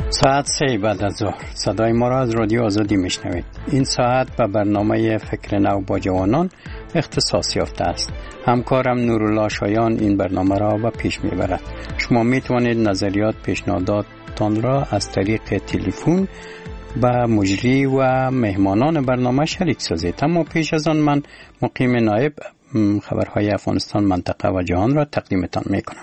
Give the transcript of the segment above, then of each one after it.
ساعت 3 بعد از ظهر صدای ما را از رادیو آزادی میشنوید. این ساعت به برنامه فکر نو با جوانان اختصاص یافته است. همکارم نورالله شایان این برنامه را به پیش میبرد. شما میتوانید نظریات پیشنهاداتتان را از طریق تلفن با مجری و مهمانان برنامه شریک سازید. اما پیش از آن من مقیم نایب خبرهای افغانستان، منطقه و جهان را تقدیمتان میکنم.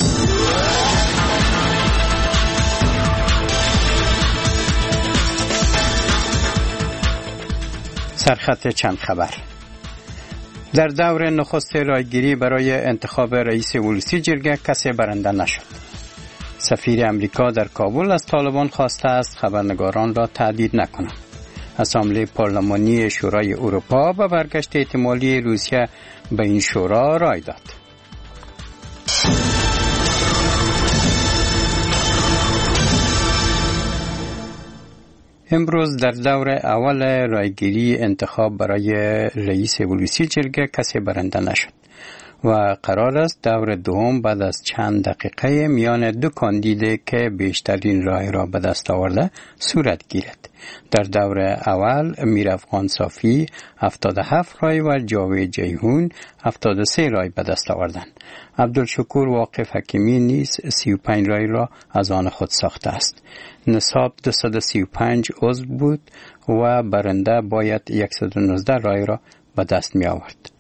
سرخط چند خبر. در دور نخست رایگیری برای انتخاب رئیس ولسی جرگه کسی برنده نشد. سفیر امریکا در کابل از طالبان خواسته است خبرنگاران را تهدید نکنند. اسامبله پارلمانی شورای اروپا به برگشت احتمالی روسیه به این شورا رای داد. امروز در دور اول رایگیری انتخاب برای رئیس ولسی جرگه کسی برنده نشد و قرار است دور دوم بعد از چند دقیقه میان دو کاندید که بیشترین رای را به دست آورده صورت گیرد. در دور اول میرافغان صافی 77 رای و جاوید جیهون 73 رای به دست آوردند. عبدالشکور واقف حکیمی نیز 35 رای را از آن خود ساخته است. نصاب 235 عضو بود و برنده باید 119 رای را به دست می آورد.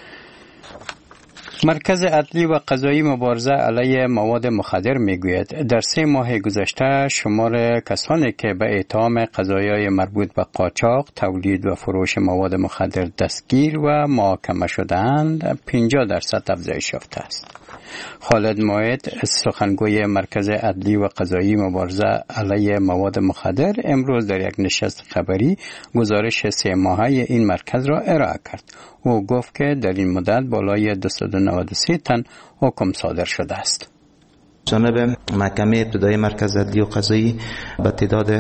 مرکز عدلی و قضایی مبارزه علیه مواد مخدر میگوید در 3 ماه گذشته شمار کسانی که به اتهام قضایای مربوط به قاچاق، تولید و فروش مواد مخدر دستگیر و محاکمه شده‌اند 50% افزایش یافته است. خالد موعد سخنگوی مرکز عدلی و قضایی مبارزه علیه مواد مخدر امروز در یک نشست خبری گزارش 3 ماهه این مرکز را ارائه کرد. او گفت که در این مدت بالای 293 تن حکم صادر شده است. جانب محکمه ابتدایی مرکز عدلی و قضایی به تعداد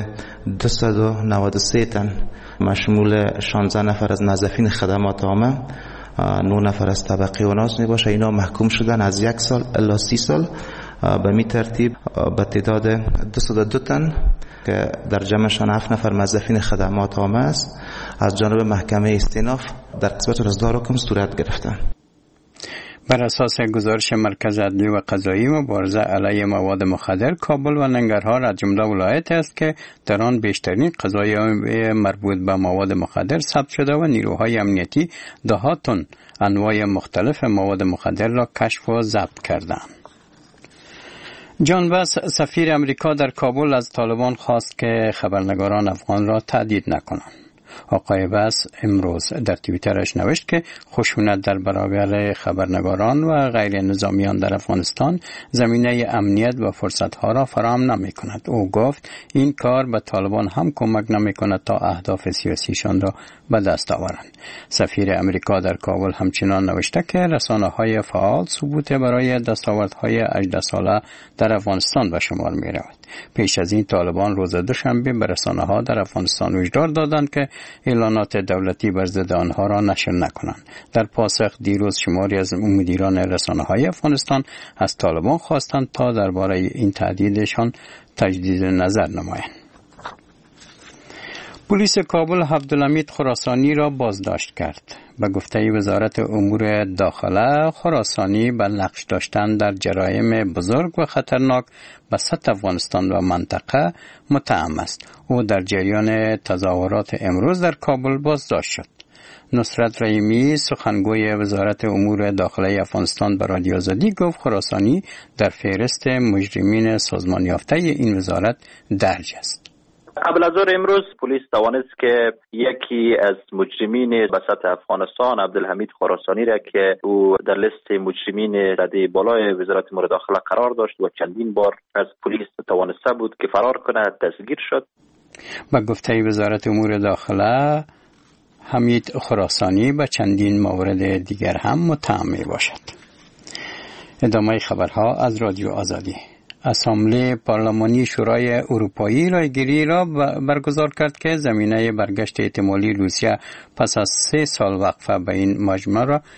293 تن مشمول 16 نفر از موظفین خدمات عامه، 9 نفر از طبقه اوناس می باشه. اینا محکوم شدن از 1 سال الی 30 سال. به می ترتیب به تعداد 202 تن که در جمعشان 7 نفر موظفین خدمات عامه است از جانب محکمه استیناف در قسمت رسدار حکم صورت گرفتند. بر اساس گزارش مرکز عدلی و قضایی مبارزه علیه مواد مخدر، کابل و ننگرهار از جمله ولایت است که در آن بیشترین قضایای مربوط به مواد مخدر ثبت شده و نیروهای امنیتی 10 تن انواع مختلف مواد مخدر را کشف و ضبط کردند. جان بس سفیر امریکا در کابل از طالبان خواست که خبرنگاران افغان را تهدید نکنند. آقای بس امروز در توییترش نوشت که خشونت در برابر خبرنگاران و غیر نظامیان در افغانستان زمینه امنیت و فرصتها را فراهم نمی کند. او گفت این کار به طالبان هم کمک نمی کند تا اهداف سیاسیشان را به دست آورند. سفیر امریکا در کابل همچنان نوشته که رسانه‌های فعال ثبوت برای دستاوردهای 18 ساله در افغانستان به شمار می رود. پیش از این طالبان روز دوشنبه به رسانه‌ها در افغانستان هشدار دادند که اعلانات دولتی بر ضد آنها را نشر نکنند. در پاسخ دیروز شماری از مدیران رسانه‌های افغانستان از طالبان خواستند تا درباره این تهدیدشان تجدید نظر نمایند. پلیس کابل عبدالحمید خراسانی را بازداشت کرد. به گفته وزارت امور داخله، خراسانی به نقش داشتن در جرایم بزرگ و خطرناک به سطح افغانستان و منطقه متهم است. او در جریان تظاهرات امروز در کابل بازداشت شد. نصرت رحیمی سخنگوی وزارت امور داخله افغانستان به رادیو آزادی گفت خراسانی در فهرست مجرمین سازمان یافته این وزارت درج است. قبل از ظهر امروز پلیس توانست که یکی از مجرمین به سطح افغانستان عبدالحمید خراسانی را که او در لیست مجرمین رده بالای وزارت امور داخله قرار داشت و چندین بار از پلیس توانسته بود که فرار کند دستگیر شد. به گفته وزارت امور داخله حمید خراسانی به چندین مورد دیگر هم متهم می باشد. ادامه خبرها از رادیو آزادی. اسامبله پارلمانی شورای اروپایی رایگیری را برگزار کرد که زمینه برگشت احتمالی روسیه پس از 3 سال وقفه به این مجمع را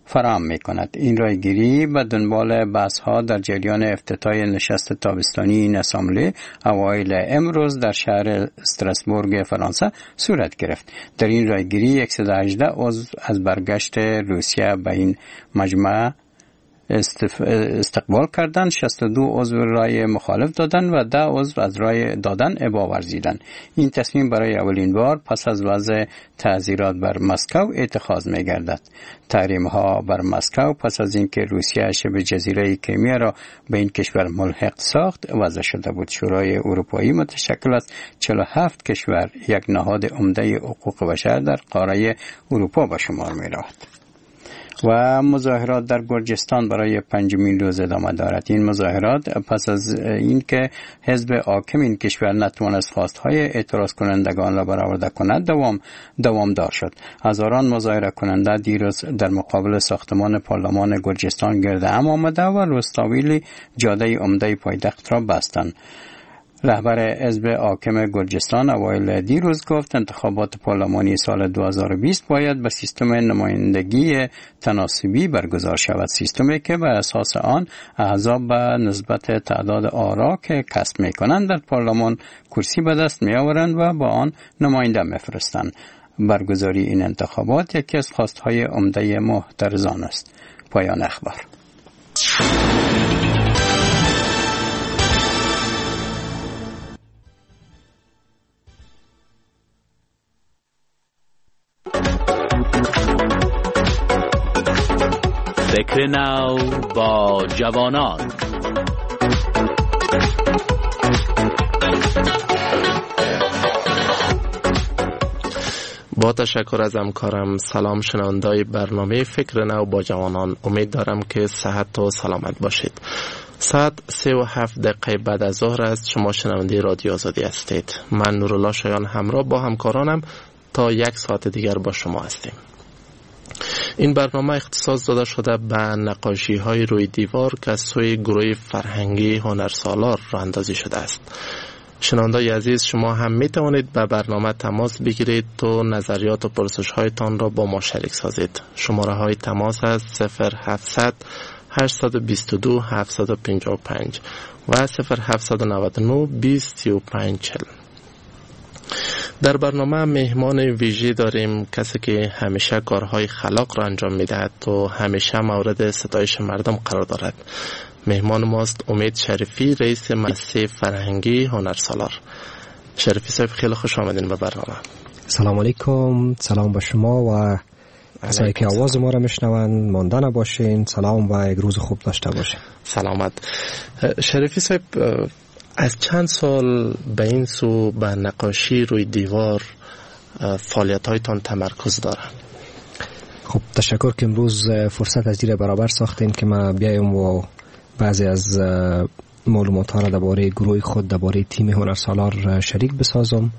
فراهم می‌کند. این رایگیری به دنبال بحث‌ها در جریان افتتاح نشست تابستانی این اسامبله اوایل امروز در شهر استراسبورگ فرانسه صورت گرفت. در این رایگیری 118 عضو از برگشت روسیه به این مجمع استقبال کردند، 62 عضو رای مخالف دادند و 10 عضو از رای دادن ابا ورزیدند. این تصمیم برای اولین بار پس از وضع تعزیرات بر مسکو اتخاذ می گردد. تحریم ها بر مسکو پس از اینکه روسیه شبه جزیره کریمیا را به این کشور ملحق ساخت وضع شده بود. شورای اروپایی متشکل از 47 کشور، یک نهاد عمده حقوق بشر در قاره اروپا به شمار می رود. و مظاهرات در گرجستان برای 5مین روز ادامه دارد. این مظاهرات پس از اینکه حزب حاکم این کشور نتوانست خواستهای اعتراض کنندگان را برآورده کند دوامدار شد. هزاران مظاهره کننده دیروز در مقابل ساختمان پارلمان گرجستان گرد هم آمده و روستاویلی جاده عمده پایتخت را بستند. رهبر حزب حاکم گرجستان اوایل دیروز گفت انتخابات پارلمانی سال 2020 باید به سیستم نمایندگی تناسبی برگزار شود، سیستمی که بر اساس آن احزاب به نسبت تعداد آرا که کسب می‌کنند در پارلمان کرسی به دست می‌آورند و با آن نماینده می‌فرستند. برگزاری این انتخابات یکی از خواستهای عمده معترضان است. پایان اخبار. فکر نو با جوانان. با تشکر از همکارم. سلام شنوندای برنامه فکر نو با جوانان، امید دارم که صحت و سلامت باشید. ساعت 3:07 بعد از ظهر است. شما شنونده رادیو آزادی هستید. من نورالله شایان همراه با همکارانم تا 1 ساعت دیگر با شما هستیم. این برنامه اختصاص داده شده به نقاشی های روی دیوار که از سوی گروه فرهنگی هنرسالار راه اندازی شده است. شنوندای عزیز، شما هم می توانید به برنامه تماس بگیرید و نظریات و پرسش هایتان را با ما شریک سازید. شماره های تماس است 0700 822 755 و 0799 203540. در برنامه مهمان ویژه داریم، کسی که همیشه کارهای خلاق را انجام میدهد و همیشه مورد ستایش مردم قرار دارد. مهمان ماست امید شریفی، رئیس مؤسسه فرهنگی هنرسالار. شریفی صاحب، خیلی خوش آمدین به برنامه. سلام علیکم. سلام به شما و کسایی که آواز ما را میشنوند. مانده نباشین. سلام و یک روز خوب داشته باشین. سلامت. شریفی صاحب، از چند سال به این سو به نقاشی روی دیوار فعالیت هایتان تمرکز داره؟ خب تشکر که امروز فرصت از دیره برابر ساختین که ما بیایم و بعضی از معلومات ها را درباره گروه خود، درباره تیم هنرسالار شریک بسازم.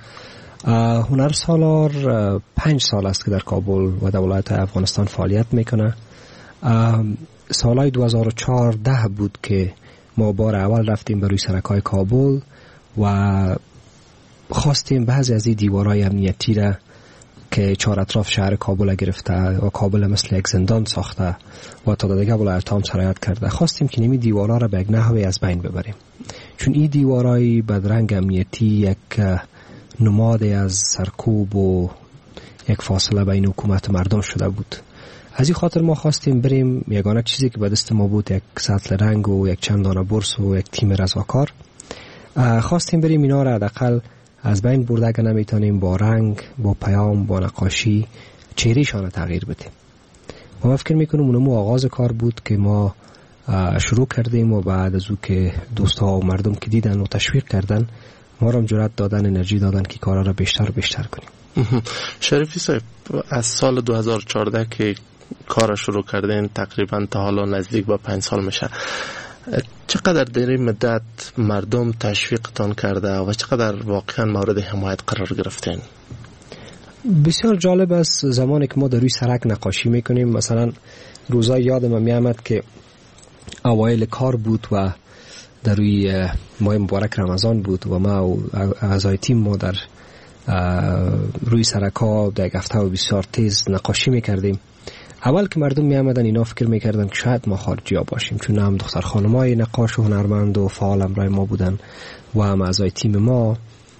هنرسالار 5 سال است که در کابل و در ولایت افغانستان فعالیت میکنه. سالهای 2014 بود که ما بار اول رفتیم به روی سرکای کابل و خواستیم بعضی از این دیوارهای امنیتی را که چهار اطراف شهر کابل گرفته و کابل مثل یک زندان ساخته و تا دیگه ولایت هم سرایت کرده، خواستیم که نمی دیوارها را به یک نحوی از بین ببریم، چون این دیوارهای بدرنگ امنیتی یک نماد از سرکوب و یک فاصله بین حکومت و مردم شده بود. از این خاطر ما خواستیم بریم، یگانه چیزی که به دست ما بود یک سطل رنگ و یک چند دانه برس و یک تیم رضاکار، خواستیم بریم اینا را حداقل از بین برده، اگه نمیتونیم با رنگ، با پیام، با نقاشی چهرهشان تغییر بدیم. ما فکر میکنم اونمو آغاز کار بود که ما شروع کردیم و بعد از او که دوستا و مردم که دیدن و تشویق کردن، ما را جرأت دادن، انرژی دادن که کارا را بیشتر و بیشتر کنیم. شریفی صاحب، از سال 2014 که کار شروع کردین تقریبا تا حالا نزدیک به 5 سال میشه، چقدر در این مدت مردم تشویقتان کرده و چقدر واقعا مورد حمایت قرار گرفتین؟ بسیار جالب است. زمانی که ما در روی سرک نقاشی میکنیم، مثلا روزای یادم میامد که اوایل کار بود و در روی ماه مبارک رمضان بود و ما و اعضای تیم ما در روی سرک ها در یک هفته بسیار تیز نقاشی میکردیم. اول که مردم می آمدن اینا فکر میکردن که شاید ما خارجی ها باشیم، چون هم دختر خانمای نقاش و هنرمند و فعال همراه ما بودن و هم اعضای تیم ما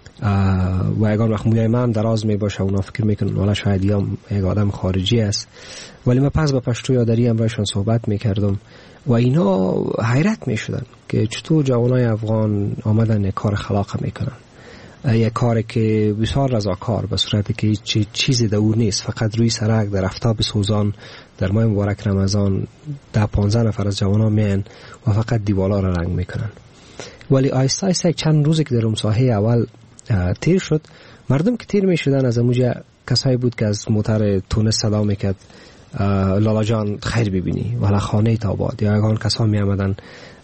و اگر وقت موی من دراز می باشه اونا فکر میکنن والا شاید یک آدم خارجی است. ولی من پس با پشتو یادری همراهشان صحبت میکردم و اینا حیرت میشدن که چطور جوانای افغان آمدن یک کار خلاق میکنن، یک کاری که بسیار رضاکار به صورتی که چیزی در او نیست، فقط روی سرک در آفتاب سوزان در ماه مبارک رمضان 10-15 نفر از جوانا میان و فقط دیوالا را رنگ میکنن. ولی آیسته آیسته چند روزی که در اون ساحه اول تیر شد، مردم که تیر میشدن از اموجه کسایی بود که از موتر تونس صدا میکرد لالا جان خیر ببینی والا خانه تا آباد، یا اگان کسا می آمدن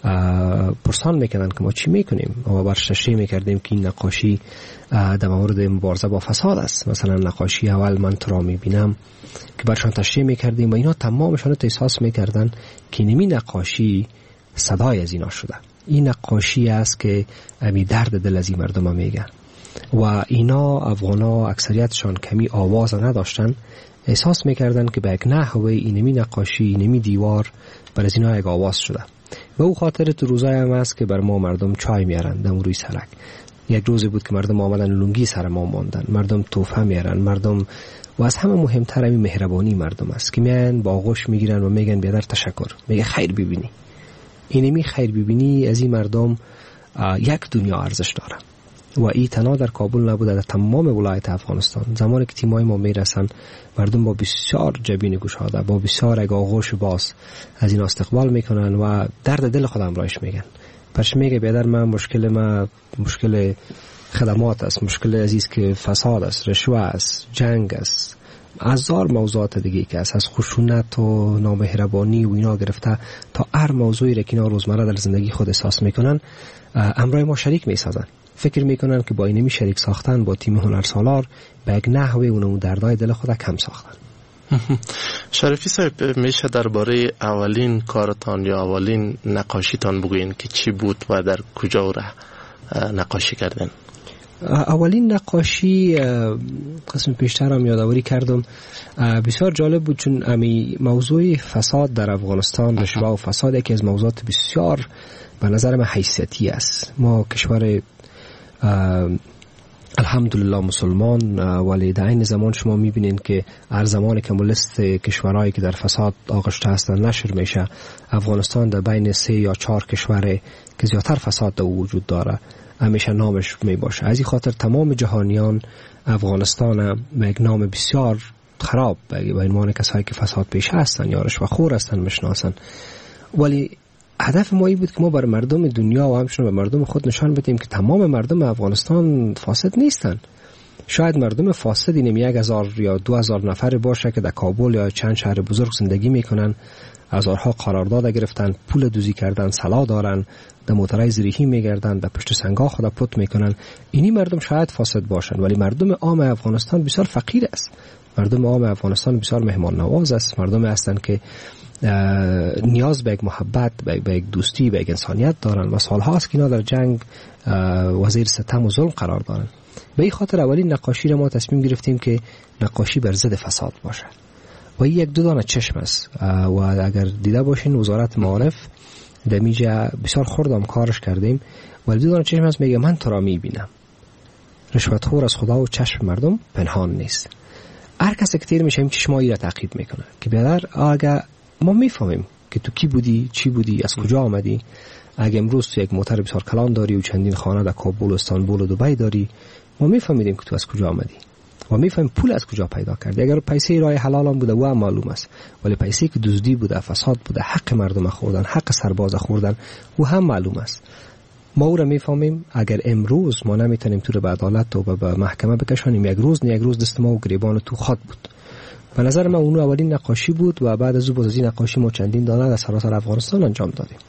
پرسان میکنن که ما چی میکنیم و برش تشریح میکردیم که این نقاشی در مورد مبارزه با فساد است. مثلا نقاشی اول من تو را میبینم که برشان تشریح میکردیم و اینا تمامشان احساس میکردن که نمی نقاشی صدای از اینا شده، این نقاشی است که امی درد دل از این مردم میگه و اینا افغانا اکثریتشان کمی آواز نداشتن، احساس میکردن که به یک نحوه اینمی نقاشی اینمی دیوار بر از اینا یک آواز شده. و او خاطر تو روزای هم است که بر ما مردم چای میارن دم روی سرک. یک روزی بود که مردم آمدن لنگی سر ما ماندن، مردم توفه میارن، مردم و از همه مهمتر همین مهربانی مردم است که میان با آغوش میگیرن و میگن بیادر تشکر، میگه خیر ببینی. اینمی خیر ببینی از این مردم یک دنیا ارزش داره و این تنها در کابل نبوده، در تمام ولایت افغانستان. زمانی که تیمای ما میرسن مردم با بسیار جبین گشاده، با بسیار آغوش باز از این استقبال میکنن و درد دل خودم رایش میگن. پس میگه بیادر من مشکل خدمات است، مشکل عزیز که فساد است، رشوه است، جنگ است، هزار موضوعات دیگه که است، از خشونت و نامهربانی و اینا گرفته تا هر موضوعی را که اینا روزمره در زندگی خود احساس میکنن همراه ما شریک میسازن. فکر میکنن که با اینمی شریک ساختن با تیم هنرسالار به یک نحوه اونمون دردای دل خود کم ساختن. شریفی صاحب میشه درباره اولین کارتان یا اولین نقاشیتان بگوین که چی بود و در کجا را نقاشی کردن؟ اولین نقاشی قسم پیشتر هم یادآوری کردم، بسیار جالب بود چون امی موضوع فساد در افغانستان، رشوه و فساد یکی از موضوعات بسیار به نظر من حیثیتی است. ما کشور الحمدلله مسلمان، ولی در این زمان شما میبینین که هر زمانی که لیست کشورهایی که در فساد آغشته هستند نشر میشه، افغانستان در بین 3 یا 4 کشور که زیادتر فساد در وجود داره همیشه نامش میباشه. از این خاطر تمام جهانیان افغانستان یک نام بسیار خراب به عنوان کسایی که فساد پیشه هستن یا رشوه خور هستن میشناسن. ولی هدف ما این بود که ما بر مردم دنیا و همچنین به مردم خود نشان بدیم که تمام مردم افغانستان فاسد نیستن. شاید مردم فاسد اینم 1000 یا 2000 نفر باشه که در کابل یا چند شهر بزرگ زندگی میکنن، هزارها قرارداد گرفتن، پول دوزی کردن، سلا دارن، در موترهای زریحی میگردن، در پشت سنگا خدا پت میکنن. اینی مردم شاید فاسد باشن، ولی مردم عام افغانستان بسیار فقیر است. مردم عام افغانستان بسیار مهمان نواز است. مردم هستند که نیاز به یک محبت، به یک دوستی، به یک انسانیت دارن و سالهاست که اینا در جنگ وزیر ستم و ظلم قرار دارن. به این خاطر اولین نقاشی را ما تصمیم گرفتیم که نقاشی بر ضد فساد باشه و این 1-2 دانه چشم است و اگر دیده باشین وزارت معارف در میجا بسیار خوردم کارش کردیم. ولی 2 دانه چشم است میگه من تو را میبینم. رشوتخور از خدا و چشم مردم پنهان نیست. هر کسی که تیر میشه این چشمایی را تعقیب میکنه که بیادر آگه ما میفهمیم که تو کی بودی، چی بودی، از کجا آمدی. اگه امروز تو یک موتر بسیار کلان داری و چندین خانه در کابل و استانبول و دبی داری، ما میفهمیدیم که تو از کجا آمدی و میفهمیم پول از کجا پیدا کردی. اگر پیسه راه حلال هم بوده و هم معلوم است، ولی پیسه که دزدی بوده، فساد بوده، حق مردم خوردن، حق سرباز خوردن و هم معلوم است. ما او را میفهمیم. اگر امروز ما نمیتونیم تو رو به عدالت و به محکمه بکشانیم، یک روز دست ما و گریبان تو خاط بود. به نظر من اون اولین نقاشی بود و بعد از این نقاشی ما چندین دانه در سراسر افغانستان انجام دادیم.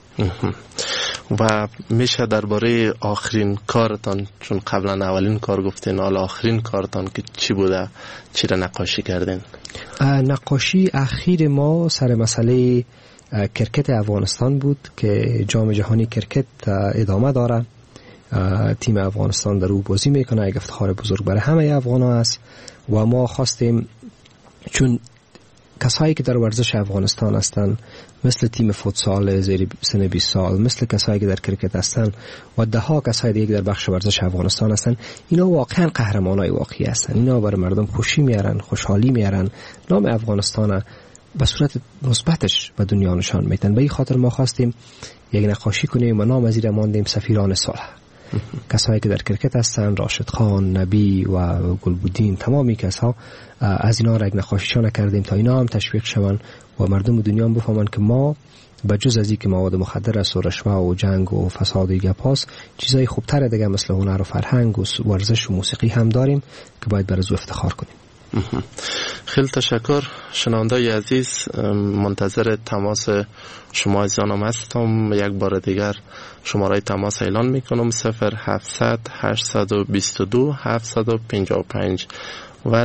و میشه درباره آخرین کارتان، چون قبلا اولین کار گفتین، حالا آخرین کارتان که چی بوده، چی را نقاشی کردین؟ نقاشی اخیر ما سر مسئله کرکت افغانستان بود که جام جهانی کرکت ادامه داره. تیم افغانستان در او بازی میکنه، یک افتخار بزرگ برای همه افغان ها است و ما خواستیم، چون کسایی که در ورزش افغانستان هستند، مثل تیم فوتسال زیر سن 20 سال، مثل کسایی که در کرکت هستند و ده ها کسای دیگه در بخش ورزش افغانستان هستند، اینا واقعا قهرمانای واقعی هستند. اینا برای مردم خوشی میارن، خوشحالی میارن، نام افغانستان به صورت مثبتش به دنیا نشان میدن. به این خاطر ما خواستیم یک نقاشی کنیم و نام از این ماندیم سفیران صلح. کسایی که در کرکت هستن، راشد خان، نبی و گلبودین، تمامی کسا از اینا را یک نقاشیشان کردیم تا اینا هم تشویق شون و مردم دنیا هم بفهمن که ما به جز از این که مواد مخدر است و رشوه و جنگ و فساد و گپاس، چیزای خوبتر دیگه مثل هنر و فرهنگ و ورزش و موسیقی هم داریم که باید بر از افتخار کنیم. خیلی تشکر. شنوندای عزیز، منتظر تماس شما عزیزانم هستم. یک بار دیگر شماره تماس اعلان میکنم: 0700 822 755 و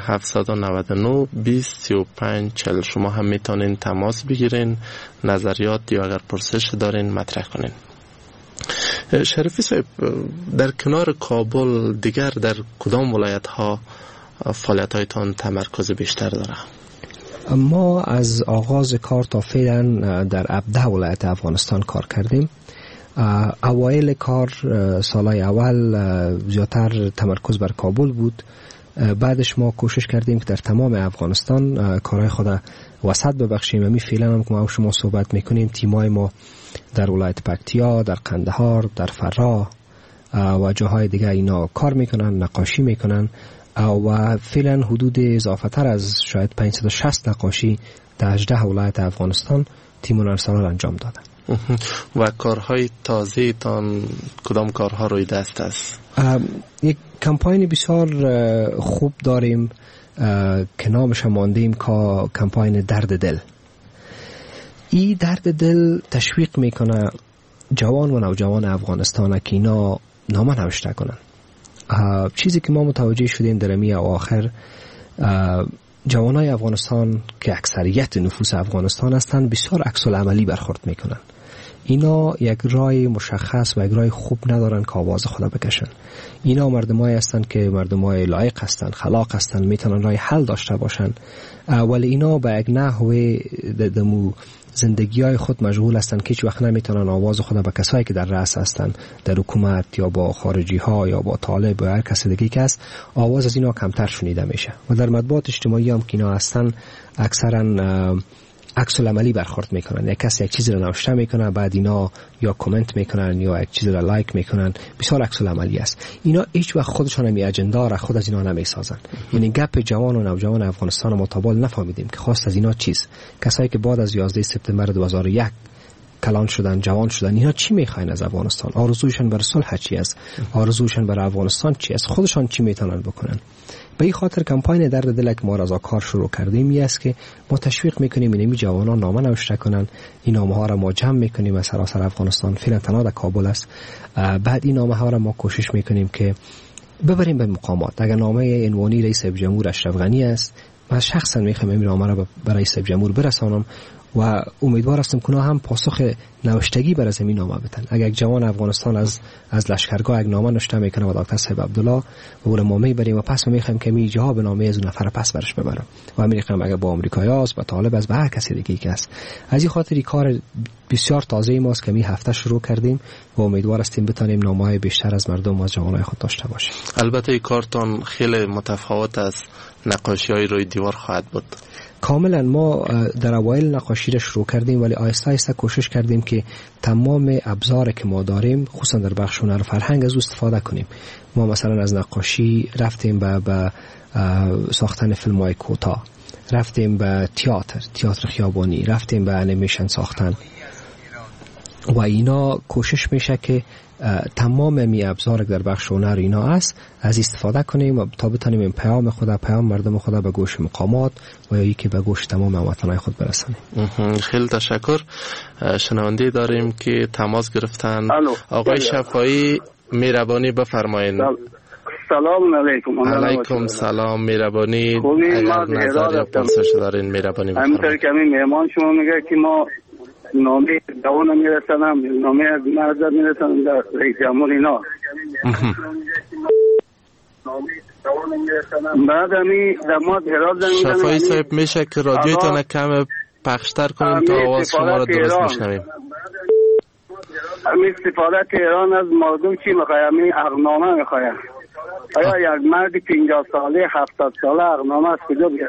0799 2035 40. شما هم میتونین تماس بگیرین، نظریات یا اگر پرسش دارین مطرح کنین. شریفی صاحب، در کنار کابل دیگر در کدام ولایت ها فعالیت هایتان تمرکز بیشتر داره؟ ما از آغاز کار تا فعلا در 17 ولایت افغانستان کار کردیم. اوایل کار سالهای اول زیادتر تمرکز بر کابل بود. بعدش ما کوشش کردیم که در تمام افغانستان کارهای خود وسط ببخشیم. همین فعلا هم که ما شما صحبت میکنیم، تیمای ما در ولایت پکتیا، در قندهار، در فراه و جاهای دیگه اینا کار میکنن، نقاشی میکنن و فعلا حدود اضافه تر از شاید 560 نقاشی در 18 ولایت افغانستان تیم هنرسالار انجام دادن. و کارهای تازه تان کدام کارها روی دست است؟ یک کمپاین بسیار خوب داریم که نامش ماندیم که کمپاین درد دل. این درد دل تشویق میکنه جوان و نوجوان افغانستان که اینا نامه نوشته کنن. چیزی که ما متوجه شدیم در امی آخر، جوانای افغانستان که اکثریت نفوس افغانستان هستند بسیار عکس العملی برخورد میکنن. اینا یک رای مشخص و یک رای خوب ندارن که آواز خدا بکشن. اینا مردمایی هستند که مردمای لایق هستند، خلاق هستند، میتونن رای حل داشته باشن، ولی اینا به یک نحوه دمو زندگی های خود مشغول هستند که هیچ وقت نمیتونن آواز خدا به کسایی که در رأس هستند، در حکومت یا با خارجی ها یا با طالب یا هر کس دیگه که هست، آواز از اینا کمتر شنیده میشه. و در مطبوعات اجتماعی هم که اینا هستن اکثرا عکس العملی برخورد میکنن. یک کسی یک چیزی رو نوشته میکنه، بعد اینا یا کامنت میکنن یا یک چیزی رو لایک میکنن. بسیار عکس العملی است. اینا هیچ وقت خودشون هم اجندا را خود از اینا نمیسازن. یعنی گپ جوان و نوجوان افغانستان متابل نفهمیدیم که خواست از اینا چیز. کسایی که بعد از 11 سپتامبر 2001 کلان شدن، جوان شدن، اینا چی میخواین از افغانستان؟ آرزویشون برای صلح چی است؟ آرزویشون برای افغانستان چی است؟ خودشون چی میتونن بکنن؟ به این خاطر کمپاین درد دل که ما از کار شروع کردیم این است که ما تشویق میکنیم اینمی جوانان نامه نوشته کنن. این نامه ها را ما جمع میکنیم از سراسر افغانستان، فعلا تنها در کابل است. بعد این نامه ها را ما کوشش میکنیم که ببریم به مقامات. اگر نامه عنوانی رئیس جمهور اشرف غنی است، من شخصا میخوام این نامه را به رئیس جمهور برسانم و امیدوار هستم که هم پاسخ نوشتگی بر زمین نامه بدن. اگر یک جوان افغانستان از لشکرگاه یک نامه نوشته میکنه و دکتر صاحب عبدالله و ما میبریم و پس میخوایم که می جواب نامه از اون نفر پس برش ببرم و میخوایم اگر با آمریکایی‌هاست با طالب است با هر کسی دیگه که است. از این خاطر این کار بسیار تازه ماست که می هفته شروع کردیم و امیدوار هستیم بتونیم نامه‌های بیشتر از مردم و از جوانای خود داشته باشیم. البته این کارتون خیلی متفاوت از نقاشی‌های روی دیوار خواهد بود. کاملا ما در اوایل نقاشی را شروع کردیم ولی آهسته آهسته کوشش کردیم که تمام ابزار که ما داریم خصوصا در بخش هنر و فرهنگ از او استفاده کنیم. ما مثلا از نقاشی رفتیم به ساختن فیلم‌های کوتاه، رفتیم به تئاتر خیابانی، رفتیم به انیمیشن ساختن و اینا کوشش میشه که تمام می ابزار در بخش هنر اینا است از استفاده کنیم و تا بتونیم این پیام مردم خدا به گوش مقامات و یا که به گوش تمام هموطنان خود برسانیم. خیلی تشکر. شنونده داریم که تماس گرفتن. آقای شفایی مهربانی بفرمایید. سلام علیکم. علیکم سلام مهربانی. اگر نظر یا پرسش دارین مهربانی بفرمایید. همینطور که همین مهمان شما میگه که ما نامه جوان میرسنم، نامه معذر میرسنم در رئیس جمهور اینا. بعد امی دماد هرات زنگ شفایی صاحب میشه که رادیوتان کم پخشتر کنیم تا آواز شما را درست بشنویم. امی سفارت ایران از مردم چی میخواه؟ امی اقنامه میخواه. آیا یک مرد 50 ساله 70 ساله اقنامه از کجا بیاره؟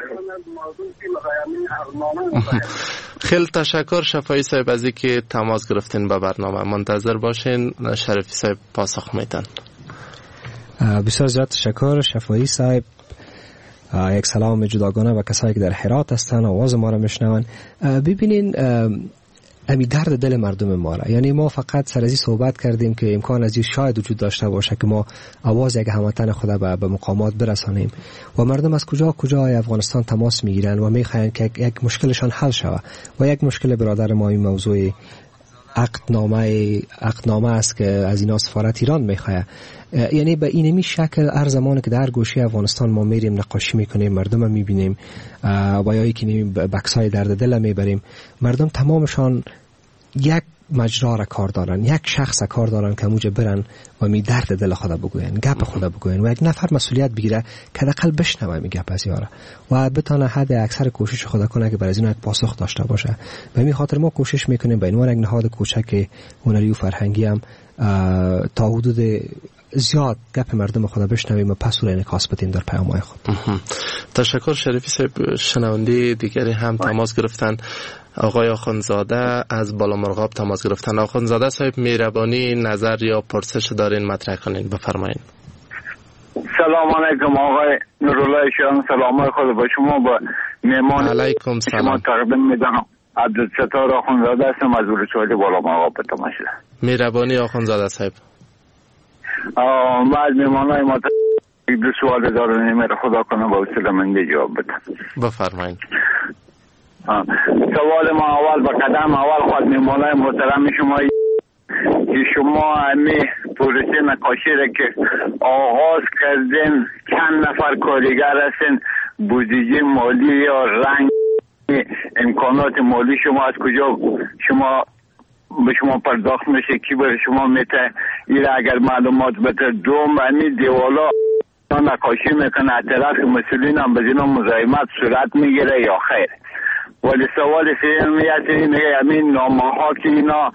خیلی تشکر شفایی صاحب از اینکه تماس گرفتین به برنامه. منتظر باشین شریفی صاحب پاسخ میدن. بسیار زیاد تشکر شفایی صاحب. یک سلام جداگانه به کسایی که در هرات هستن آواز ما را میشنون. ببینین امی درد دل مردم ما را، یعنی ما فقط سر ازی صحبت کردیم که امکان از این شاید وجود داشته باشه که ما آواز یک هموطن خود به مقامات برسانیم و مردم از کجا افغانستان تماس میگیرن و میخواین که یک مشکلشان حل شود. و یک مشکل برادر ما این موضوع عقدنامه است که از اینا سفارت ایران میخواه. یعنی به اینمی شکل هر زمانی که در گوشه افغانستان ما میریم نقاشی میکنیم، مردم هم میبینیم و یا که بکسای درد دل میبریم، مردم تمامشان یک مجرا را کار دارن، یک شخص کار دارن که موجه برن و می درد دل خدا بگوین، گپ خدا بگوین و یک نفر مسئولیت بگیره که دقل بشنوه می گپ از یاره و بتانه حد اکثر کوشش خدا کنه که برای این یک پاسخ داشته باشه. به همین خاطر ما کوشش میکنیم به عنوان یک نهاد کوچک هنری و فرهنگی هم تا حدود زیاد گپ مردم خدا بشنویم و پس رو انعکاس بدیم در پیام‌های خود. تشکر شریفی صاحب. شنونده دیگری هم تماس گرفتن. آقای آخوندزاده از بالامرغاب تماس گرفتن. آخوندزاده صاحب مهربانی نظر یا پرسش دارین مطرح کنین، بفرمایید. سلام علیکم آقای نورالله شان. سلام خود با شما با مهمان علیکم سلام. شما تقدیم میدم. عبدالستار آخوندزاده هستم از ولسوالی بالامرغاب به تماشا. مهربانی آخوندزاده صاحب. ما از مهمانای ما دو سوال دارم، میره خدا کنه با وسیله من جواب بدم. بفرمایید. سوال ما اول با قدم اول خود مهمانای محترم شما که شما همی پروژه نقاشی را که آغاز کردین چند نفر کارگر هستین، بودجه مالی یا رنگ امکانات مالی شما از کجا شما به شما پرداخت میشه، کی برای شما میته ایره اگر معلومات بده. دوم همی دیوالا نقاشی میکنه از طرف مسئولین هم بزینا مزاحمت صورت میگیره یا خیر؟ ولی سوال سیمی اینه همین نامه ها که اینا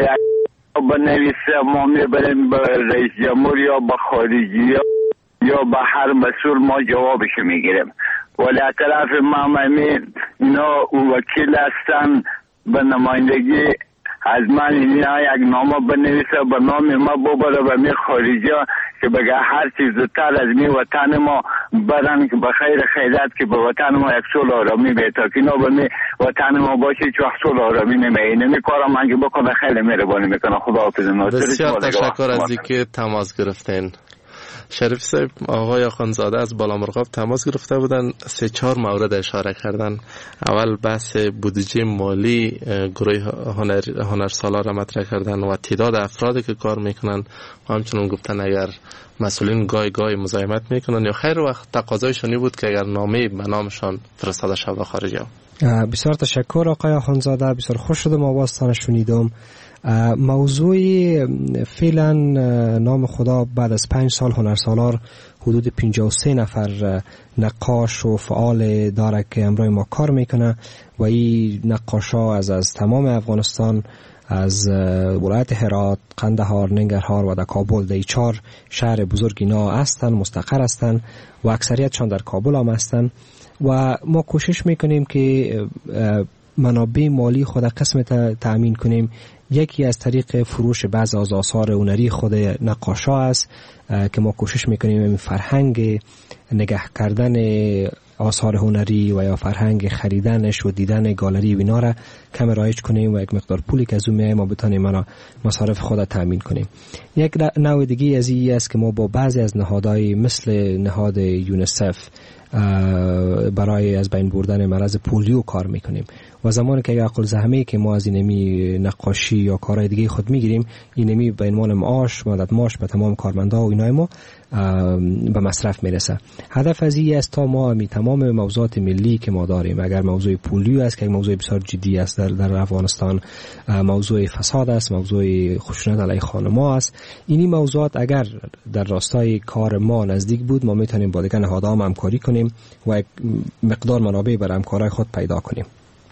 بنویسه ما میبریم به رئیس جمهور یا به خارجی یا به هر مسئول ما جوابش میگیریم، ولی از طرف ما همین اینا وکیل هستن به نمایندگی از من اینا یک نامه بنویسه به نام ما ببره به می خارجی که بگه هر چیز زودتر از می وطن ما برن که بخیر خیرت که به وطن ما یک صلح آرامی بهتر که اینا به می وطن ما باشه چه وقت صلح آرامی نمیه. نمی کارم من که بکنه خیلی مهربانی میکنه. خدا حافظ. بسیار تشکر از اینکه تماس گرفتین. شریف صاحب آقای آخوندزاده از بالامرغاب تماس گرفته بودن، 3-4 مورد اشاره کردن. اول بحث بودجه مالی گروه هنرسالا را مطرح کردن و تعداد افرادی که کار میکنن و همچنین گفتن اگر مسئولین گاهی مزاحمت میکنن یا خیر وقت تقاضایشون بود که اگر نامه به نامشان فرستاده شود به خارج. بسیار تشکر آقای آخوندزاده، بسیار خوش شدم آوازتان شنیدم. موضوع فعلا نام خدا بعد از 5 سال هنرسالار حدود 53 نفر نقاش و فعال داره که امروز ما کار میکنه و این نقاشا از تمام افغانستان، از ولایت هرات، قندهار، ننگرهار و در کابل، در 4 شهر بزرگ اینا هستن، مستقر هستن و اکثریتشان در کابل هم هستن و ما کوشش میکنیم که منابع مالی خود قسم تأمین کنیم. یکی از طریق فروش بعض از آثار هنری خود نقاشا است که ما کوشش میکنیم این فرهنگ نگه کردن آثار هنری و یا فرهنگ خریدنش و دیدن گالری و اینا را کم رایج کنیم و یک مقدار پولی که از اون میایم ما بتانیم مصارف خود تامین کنیم. یک نوع دیگه از این است که ما با بعضی از نهادهای مثل نهاد یونیسف برای از بین بردن مرض پولیو کار میکنیم و زمانی که عقل زحمه که ما از اینمی نقاشی یا کارهای دیگه خود میگیریم، اینمی به عنوان معاش، مدد معاش به تمام کارمندا و اینای ما به مصرف میرسه. هدف از این است تا ما تمام موضوعات ملی که ما داریم، اگر موضوع پولیو است که یک موضوع بسیار جدی است در افغانستان، موضوع فساد است، موضوع خشونت علیه خانم‌ها است، اینی موضوعات اگر در راستای کار ما نزدیک بود، ما میتونیم با دیگر نهادها همکاری کنیم و یک مقدار منابع برای همکاری خود پیدا کنیم.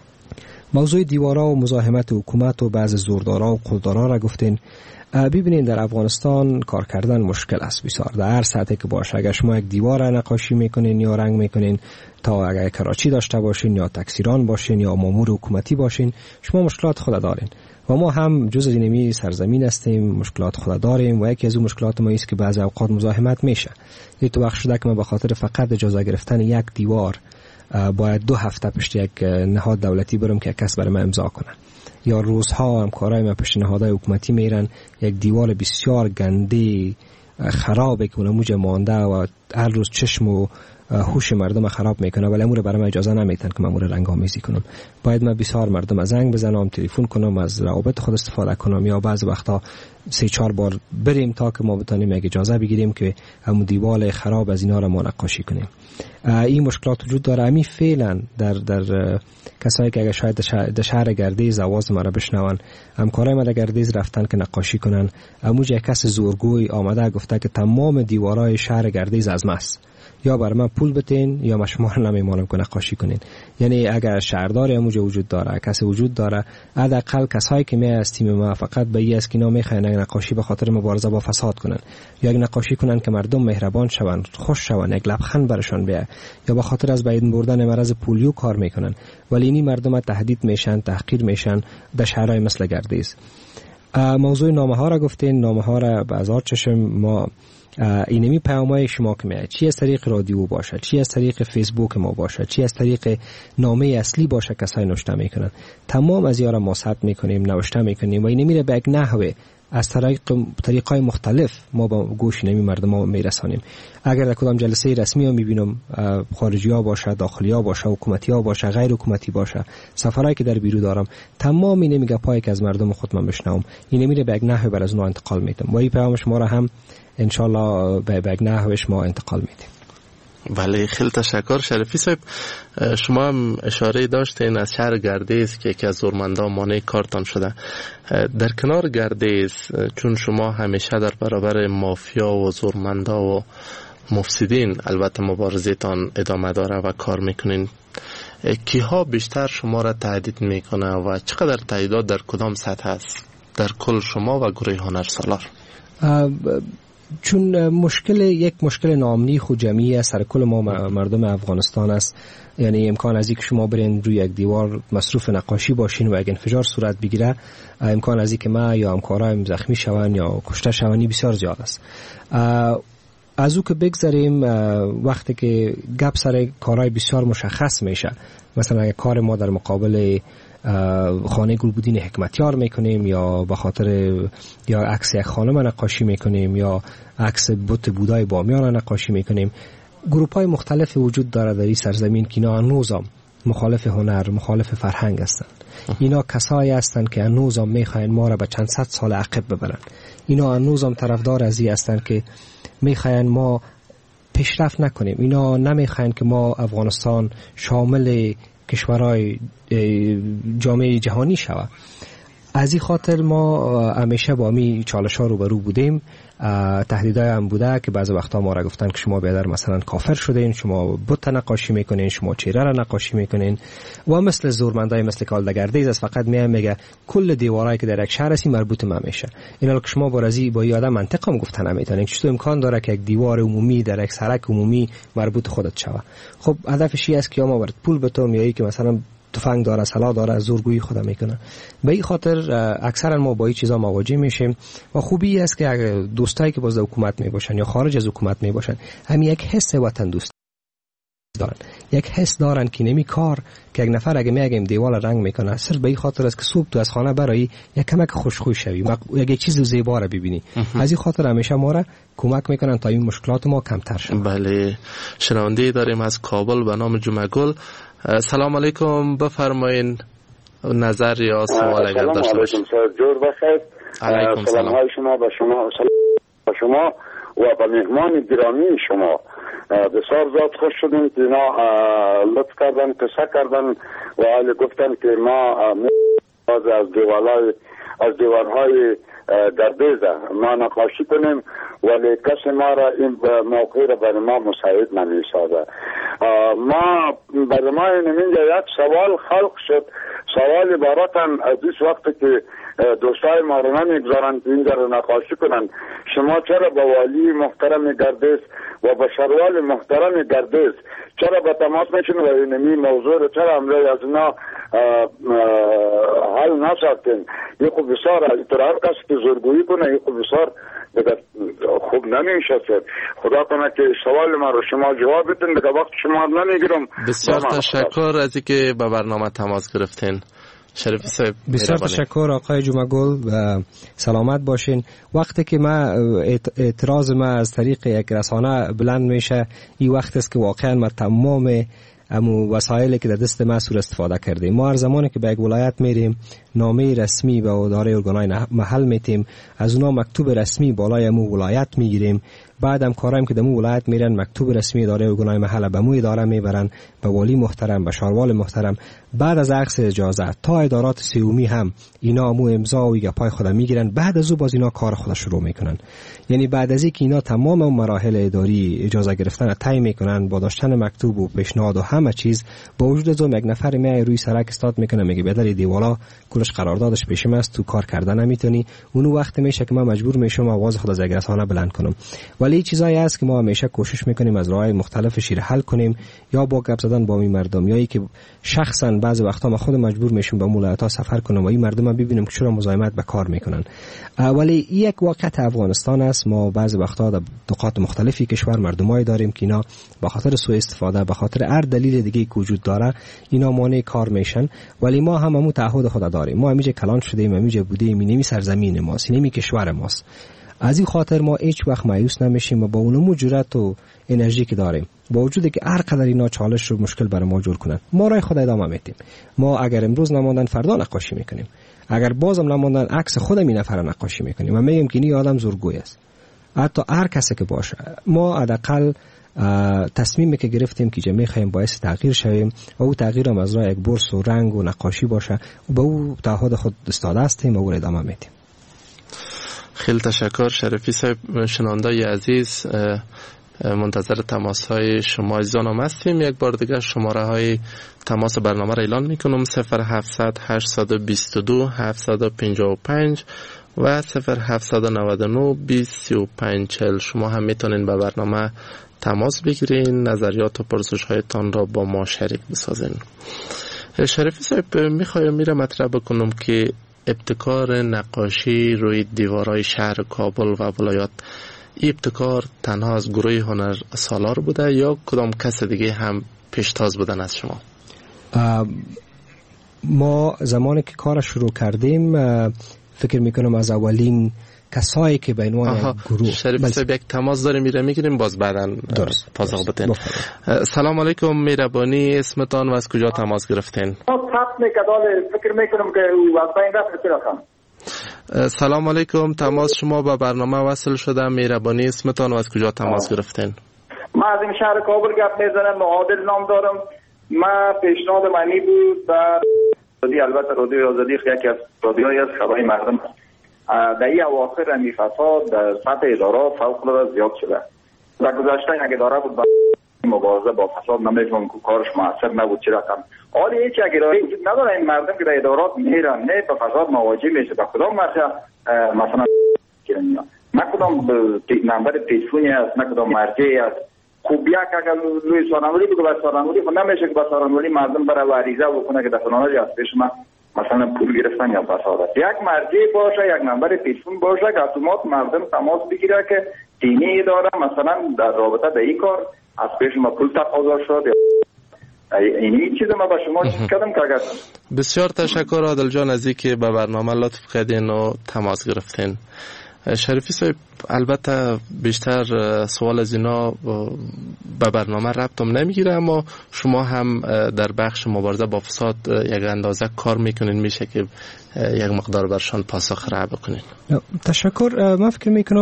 موضوع دیوارا و مزاحمت حکومت و بعض زوردارا و قلدرا را گفتین. ببینید در افغانستان کار کردن مشکل است بسیار، در هر سطحی که باشه. اگر شما یک دیوار نقاشی میکنین یا رنگ میکنین، تا اگر کراچی داشته باشین یا تکثیران باشین یا مامور حکومتی باشین، شما مشکلات خود دارین و ما هم جزء اینمی سرزمین هستیم، مشکلات خود داریم و یکی از اون مشکلات ما است که بعضی اوقات مزاحمت میشه. یه تو وقت شده که ما به خاطر فقط اجازه گرفتن یک دیوار باید 2 هفته پشت یک نهاد دولتی برم که کس برای من امضا کنه، یا روزها همکارای من پشت نهادهای حکومتی میرن یک دیوار بسیار گنده خرابه که اونموجه مانده و هر روز چشم و هوش مردم خراب میکنه، ولی امور برای من اجازه نمیتن که من امور رنگ‌آمیزی کنم. باید من بسیار مردم زنگ بزنم، تلفن کنم، از روابط خود استفاده کنم، یا بعض وقتا 3-4 بار بریم تا که ما بتونیم یک اجازه بگیریم که همون دیوار خراب از اینا را ما نقاشی کنیم. این مشکلات وجود داره. امی فعلا در کسایی که اگر شاید در شهر گردیز آواز ما را بشنون، همکارای ما در گردیز رفتن که نقاشی کنن، اموج یک کس زورگوی آمده گفته که تمام دیوارهای شهر گردیز از ماست، یا بر من پول بتین یا ما شما رو نمیمانم که نقاشی کنین. یعنی اگر شهرداری همونجا وجود داره، کسی وجود داره، حداقل کسایی که می از تیم ما فقط به این است که اینا میخواین نقاشی به خاطر مبارزه با فساد کنن، یا یک نقاشی کنن که مردم مهربان شون، خوش شون، یک لبخند برشان بیاد، یا به خاطر از بین بردن مرض پولیو کار میکنن، ولی اینی مردم تهدید میشن، تحقیر میشن در شهرهای مثل گردیز. موضوع نامه ها را گفتین. نامه ها را به هزار چشم ما اینمی پیام‌های شما که میاد، چی از طریق رادیو باشه، چی از طریق فیسبوک ما باشه، چی از طریق نامه اصلی باشه کسای نوشته میکنن، تمام از یارا ما ثبت میکنیم، نوشته میکنیم و اینمی را به یک نحوه از طریقای مختلف ما با گوش نمی مردم ما میرسانیم. اگر در کدام جلسه رسمی ها میبینم، خارجی ها باشه، داخلی ها باشه، حکومتی ها باشه، غیر حکومتی باشه، سفرهایی که در بیرون دارم، تمام این میگه که از مردم خود من بشنوم، این میره به یک نحوه بر از اونها انتقال میدم و این پیام شما را هم انشالله به یک نحوهش ما انتقال میدیم. بله، خیلی تشکر شریفی صاحب. شما هم اشاره داشتین از شهر گردیز که یکی از زورمندان مانع کارتان شده. در کنار گردیز، چون شما همیشه در برابر مافیا و زورمندا و مفسدین البته مبارزتان ادامه داره و کار میکنین، کیها بیشتر شما را تهدید میکنه و چقدر تعداد در کدام سطح است در کل شما و گروه هنرسالار؟ چون یک مشکل نامنی خود جمعی است سر کل ما مردم افغانستان است. یعنی امکان از اینکه شما برین روی یک دیوار مصروف نقاشی باشین و اگه انفجار صورت بگیره، امکان از اینکه ما یا همکارایم زخمی شون یا کشته شوند بسیار زیاد است. از او که بگذاریم، وقتی که گپ سر کارهای بسیار مشخص میشه، مثلا اگه کار ما در مقابل خانه گلبودین حکمتیار میکنیم یا به خاطر یا عکس یک خانم نقاشی میکنیم یا عکس بت بودای بامیان نقاشی میکنیم، گروپ‌های مختلف وجود داره در این سرزمین که اینا هنوزم مخالف هنر، مخالف فرهنگ هستن. اینا کسایی هستن که هنوزم میخواین ما را به چند صد سال عقب ببرن. اینا هنوزم طرفدار از این هستن که میخواین ما پیشرفت نکنیم. اینا نمیخواین که ما افغانستان شامل کشورهای جامعه جهانی شود. از این خاطر ما همیشه با می چالش‌ها روبرو بودیم. تهدیدهای هم بوده که بعضی وقتا ما را گفتن که شما بیادر مثلا کافر شدین، شما بت نقاشی میکنین، شما چهره را نقاشی میکنین و مثل زورمندای مثل کالدگردیز از فقط میگه کل دیوارایی که در یک شهر هستی مربوط ما میشه. اینا که شما برازی با یادم منطق هم گفتن نمیتونین، چطور امکان داره که یک دیوار عمومی در یک سرک عمومی مربوط خودت شوه؟ خب هدفش است که ما برات پول بتوم یا که مثلا تفنگ داره، سلاح داره، زورگویی خود میکنه. به این خاطر اکثرا ما با این چیزا مواجه میشیم و خوبی است که اگر دوستایی که باز حکومت میباشن یا خارج از حکومت میباشن، هم یک حس وطن دوست دارن، یک حس دارن که نمی کار که یک نفر اگه میگیم دیوار رنگ میکنه، صرف به این خاطر است که صبح تو از خانه برای یک کمک خوشخوی شوی، یک چیز زیبا را ببینی. از این خاطر همیشه ما را کمک میکنن تا این مشکلات ما کمتر شود. بله، شنونده داریم از کابل به نام جمعگل. سلام علیکم، بفرمایین نظر یا سوال اگر داشته باشید. جور بخیر. علیکم سلام. های شما به شما و به مهمان گرامی شما بسیار زیاد خوش شدیم که اینا لطف کردن، قصه کردن و حالی گفتن که ما از دیوارهای گردیز ما نقاشی کنیم، ولی کسی ما را این موقع را برای ما مساعد نمی‌سازه. ما برای ما اینجا یک سوال خلق شد، سوال عبارتاً از این وقتی که دوستای ما را نمیگذارن که اینجا را نقاشی کنن، شما چرا با والی محترم گردیز و با شروال محترم گردیز چرا به تماس میشین و اینمی موضوع را چرا امروز از اینا حل نساختین؟ یه خوب بسیار از هر کسی که زورگویی کنه یه خوب بسیار خوب نمیشه. خدا کنه که سوال ما رو شما جواب بدین، دیگه وقت شما نمیگیرم. بسیار تشکر از اینکه به برنامه تماس گرفتین. شریفی صاحب بسیار تشکر آقای جمعگل و سلامت باشین. وقتی که ما اعتراض ما از طریق یک رسانه بلند میشه، این وقت است که واقعا ما تمام وسایلی که در دست ما سور استفاده کردیم. ما هر زمانی که به یک ولایت میریم نامه رسمی به اداره ارگانهای محل میتیم، از اونا مکتوب رسمی بالای مو ولایت میگیریم، بعدم کارایم که در مو ولایت میرن مکتوب رسمی اداره ارگانهای محل به مو اداره میبرن، به والی محترم، به شاروال محترم. بعد از اخذ اجازه تا ادارات سیومی هم اینا مو امضا و گپای خود میگیرن، بعد از او باز اینا کار خود شروع میکنن. یعنی بعد از اینکه اینا تمام مراحل اداری اجازه گرفتن طی میکنن با داشتن مکتوب و پیشنهاد و همه چیز، با وجود از یک نفر میای روی سرک استاد میکنه میگه بدل دیوالا کلش قراردادش پیشم است، تو کار کردن نمیتونی. اون وقت میشه که من مجبور میشم آواز خود از رسانه بلند کنم. ولی چیزایی هست که ما همیشه کوشش میکنیم از راههای مختلف شیر حل کنیم، یا با گپ زدن با این مردم، یا ای که شخصا بعضی وقتا ما خود مجبور میشیم به ولایت‌ها سفر کنم و این مردم ببینیم که چرا مزاحمت به کار میکنن. ولی یک واقعیت افغانستان است. ما بعضی وقتا در نقاط مختلفی کشور مردمایی داریم که اینا به خاطر سوء استفاده، به خاطر هر دلیل دیگه که وجود داره اینا مانع کار میشن. ولی ما هممون تعهد خود داریم. ما همیشه کلان شدیم، همیشه بودیم، اینمی سرزمین ماست، اینمی کشور ماست. از این خاطر ما هیچ وقت مایوس نمیشیم و با اونم جرأت و انرژی که داریم، با وجودی که هر قدر اینا چالش رو مشکل برای ما جور کنن، ما راه خود ادامه میدیم. ما اگر امروز نموندن فردا نقاشی میکنیم، اگر بازم نموندن عکس خودم این نفر نقاشی میکنیم. من میگم که این آدم زورگوی است، حتی هر کسی که باشه. ما حداقل تصمیمی که گرفتیم که میخوایم باعث تغییر شویم و او تغییر هم از راه یک برس و رنگ و نقاشی باشه و به او تعهد خود استاده هستیم و او ادامه میدیم. خیلی تشکر شریفی صاحب. شنوندای عزیز، منتظر تماس های شما عزیزانم هستیم. یک بار دیگه شماره های تماس برنامه را اعلان میکنم: 0700 822 755 و 0799 203540. شما هم میتونین به برنامه تماس بگیرین، نظریات و پرسش هایتان را با ما شریک بسازین. شریفی صاحب، میخوایم مطرح بکنم که ابتکار نقاشی روی دیوارهای شهر کابل و ولایات، این ابتکار تنها از گروه هنر سالار بوده یا کدام کس دیگه هم پیشتاز بودن از شما؟ ما زمانی که کار شروع کردیم فکر میکنم از اولین کسایی که به عنوان گروه. شریف صاحب یک تماس داریم، میریم باز بعداً پاسخ بدین. سلام علیکم، مهربانی اسمتان و از کجا تماس گرفتین؟ فکر میکنم که سلام علیکم، تماس شما به برنامه وصل شده. مهربانی اسمتان و از کجا تماس گرفتین؟ من از این شهر کابل گپ میزنم، عادل نام دارم. من پیشنهاد منی بود و البته رادیوی آزادی یکی از رادیوهای از خبری مردم در این اواخر امی فساد در سطح ادارات فوق العاده زیاد شده. در گذشته اگه اداره بود مبارزه با فساد نمی‌شون که کارش موثر نبود چه رقم. حالا هیچ اگرایی وجود نداره. این مردم که در ادارات میرن نه به فساد مواجه میشه، به کدام مرجع مثلا نه کدام نمبر تلفنی است، نه کدام مرجعی است. خوب یک اگر روی سارنولی بگو به سارنولی خود نمیشه که به سارنولی مردم برای واریزه بکنه که در سارنولی از پیش من مثلا پول گرفتن یا فساد است. یک مرجع باشه، یک نمبر تلفن باشه که اتومات مردم تماس بگیره که دینی اداره مثلا در رابطه با این کار از پیش ما پول تقاضا شد. این چیز ما به شما چیز کردم که اگر. بسیار تشکر عادل جان از اینکه به برنامه لطف کردین و تماس گرفتین. شریفی صاحب، البته بیشتر سوال از اینا به برنامه ربطم نمیگیره، اما شما هم در بخش مبارزه با فساد یک اندازه کار میکنین، میشه که یک مقدار برشان پاسخ را بکنین. تشکر. من فکر میکنم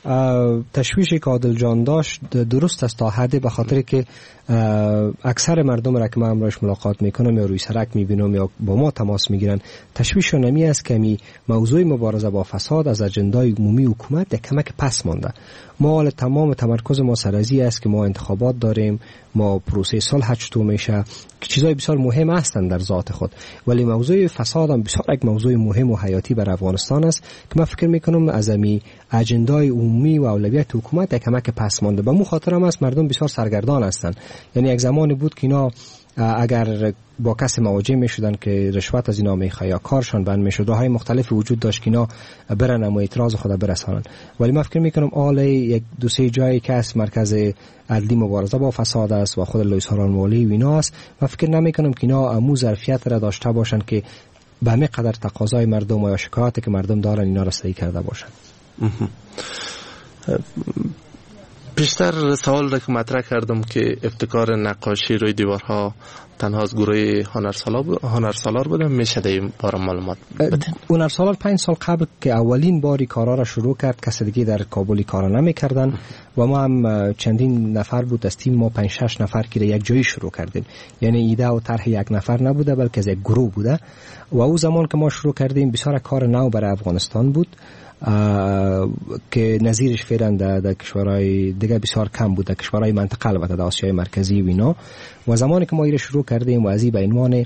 تشویشی که عادل جان داشت درست است تا حدی، به خاطر که اکثر مردم را که من امروز ملاقات میکنم یا روی سرک میبینم یا با ما تماس میگیرن، تشویش نمی است که موضوع مبارزه با فساد از اجندای عمومی حکومت در کمک پس مانده. ما تمام تمرکز ما سرازی است که ما انتخابات داریم، ما پروسه صلح چطور میشه که چیزای بسیار مهم هستند در ذات خود، ولی موضوع فساد هم بسیار یک موضوع مهم و حیاتی بر افغانستان است که من فکر میکنم از امی اجندای عمومی و اولویت حکومت در کمک پس مانده. به مو خاطر هم است مردم بسیار سرگردان هستند. یعنی یک زمانی بود که اینا اگر با کسی مواجه می شدن که رشوت از اینا میخواد یا کارشان بند میشد، راههای مختلفی وجود داشت که اینا برن اما اعتراض خود برسانن. ولی من فکر میکنم آله یک دو سه جایی که از مرکز عدلی مبارزه با فساد است و خود لوئیس هارون مولی و اینا است، من فکر نمیکنم که اینا امو ظرفیت را داشته باشن که به همه قدر تقاضای مردم یا شکایاتی که مردم دارن اینا را صحیح کرده باشن. بیشتر سوال را که مطرح کردم که ابتکار نقاشی روی دیوارها تنها از گروه هنرسالار بودم، میشه در این باره معلومات بدین؟ هنرسالار 5 سال قبل که اولین باری کارا را شروع کرد، کسی دیگه در کابل کارا نمیکردن و ما هم چندین نفر بود از تیم، ما 5-6 نفر که یک جایی شروع کردیم. یعنی ایده و طرح یک نفر نبوده بلکه از یک گروه بوده و او زمان که ما شروع کردیم بسیار کار نو برای افغانستان بود که نظیرش فعلا در کشورهای دیگه بسیار کم بود، در کشورهای منطقه البته در آسیای مرکزی و اینا. و زمانی که ما ایره شروع کردیم و از این به عنوان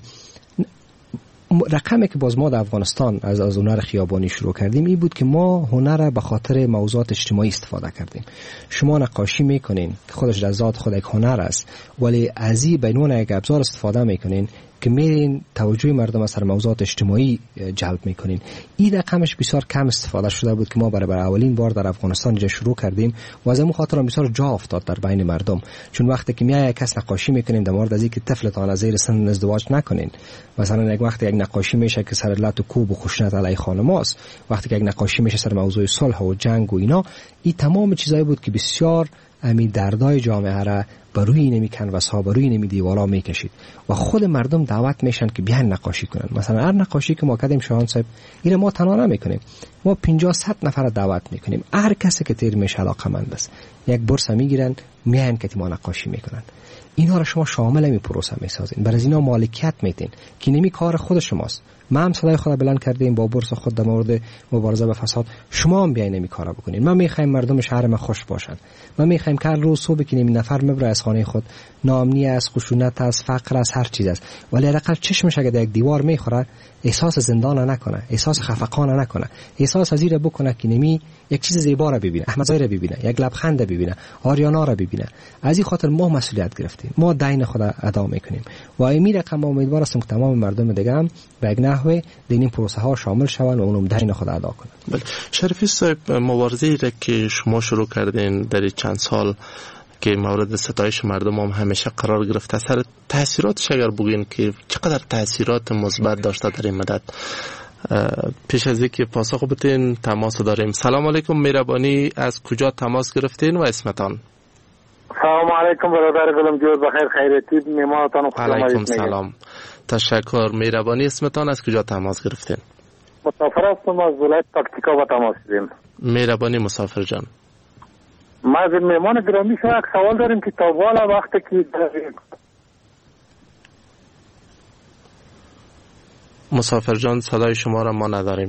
رقمی که باز ما در افغانستان از هنر خیابانی شروع کردیم این بود که ما هنر به خاطر موضوعات اجتماعی استفاده کردیم. شما نقاشی میکنین که خودش در ذات خود یک هنر است، ولی از این به عنوان یک ابزار استفاده میکنین که میرین توجه مردم از سر موضوعات اجتماعی جلب میکنین. این رقمش بسیار کم استفاده شده بود که ما برای اولین بار در افغانستان اینجا شروع کردیم و از همون خاطر بسیار جا افتاد در بین مردم. چون وقتی که میای کس نقاشی میکنین در مورد از اینکه طفلتان از زیر سن ازدواج نکنین، مثلا یک وقت یک نقاشی میشه که سر لط و کوب و خشونت علیه خانماست، وقتی که یک نقاشی میشه سر موضوع صلح و جنگ و اینا، این تمام چیزایی بود که بسیار امی دردای جامعه را بر روی اینمی کنواس ها، بر روی اینمی دیوالا میکشید و خود مردم دعوت میشن که بیان نقاشی کنن. مثلا هر نقاشی که ما کردیم شاهان صاحب اینو ما تنها نمیکنیم، ما 50-100 نفر دعوت میکنیم، هر کسی که تیر میشه علاقمند است یک بورس میگیرن میان که ما نقاشی میکنن. اینا را شما شامل می پروسه میسازین، برای اینا مالکیت میدین که نمی کار خود شماست. ما هم صدای خود بلند کردیم با بورس خود در مورد مبارزه با فساد، شما هم بیاین نمی کارا بکنین. ما میخوایم مردم شهر ما خوش باشن، ما میخوایم که هر روز صبح که نمی نفر مبره از خانه خود، ناامنی است، خشونت است، فقر است، هر چیز است، ولی حداقل چشمش اگه در یک دیوار میخوره احساس زندان نکنه، احساس خفقان نکنه، احساس از این بکنه که نمی یک چیز زیبا را ببینه، احمدزای را ببینه، یک لبخند ببینه، آریانا را ببینه. از این خاطر ما مسئولیت گرفتیم، ما دین خود ادا میکنیم و این رقم امیدوار هستم که تمام مردم دیگه هم به یک نحوه در این پروسه ها شامل شوند و اونم دین خود ادا کنند. بله شریفی صاحب، مبارزه‌ای را که شما شروع کردین در چند سال که مورد ستایش مردم هم همیشه قرار گرفته، اثر تاثیراتش اگر بگین که چقدر تاثیرات مثبت داشته در این مدت؟ پیش از اینکه پاسخ بدین تماس داریم. سلام علیکم، مهربانی از کجا تماس گرفتین و اسمتان؟ سلام علیکم برادر گلم جور، بخیر خیرتی، میمانتان خوش آمدید. علیکم سلام، تشکر. مهربانی اسمتان از کجا تماس گرفتین؟ مسافر هستم از ولایت پکتیکا با تماس داریم. مهربانی مسافر جان. ما از میمان گرامی شما یک سوال داریم که تا والا وقتی که مسافر جان صدای شما را ما نداریم.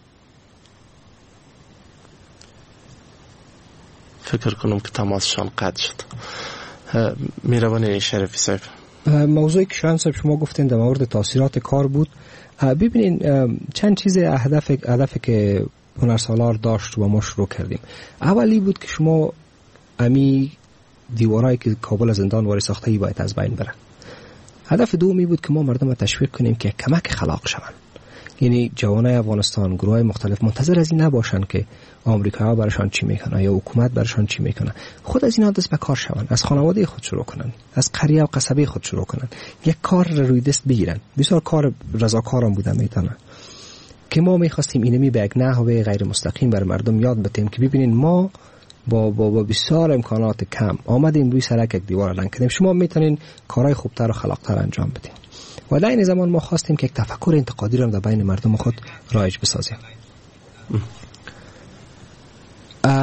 فکر کنم که تماسشان قطع شد. مهربانی شریفی صاحب، موضوعی که شاهان صاحب شما گفتین در مورد تاثیرات کار بود. ببینین چند چیز هدف که هنرسالار داشت و ما شروع کردیم. اولی بود که شما امی دیوارایی که کابل زندان واری ساخته ای باید از بین بره. هدف دومی بود که ما مردم را تشویق کنیم که کمک خلاق شوند. یعنی جوانای افغانستان، گروهای مختلف منتظر از این نباشن که آمریکایی‌ها براشان چی میکنه یا حکومت براشان چی میکنه، خود از اینا دست به کار شوند، از خانواده خود شروع کنن، از قریه و قصبه خود شروع کنن، یک کار روی دست بگیرن. بسیار کار رضاکارم بودن میتونه که ما میخواستیم اینمی به یک نحوه غیر مستقیم بر مردم یاد بدیم که ببینین ما با بسیار امکانات کم آمدیم روی سرک یک دیوار رنگ کردیم، شما میتونین کارهای خوبتر و خلاقتر انجام بدین. و در این زمان ما خواستیم که یک تفکر انتقادی را در بین مردم خود رایج بسازیم.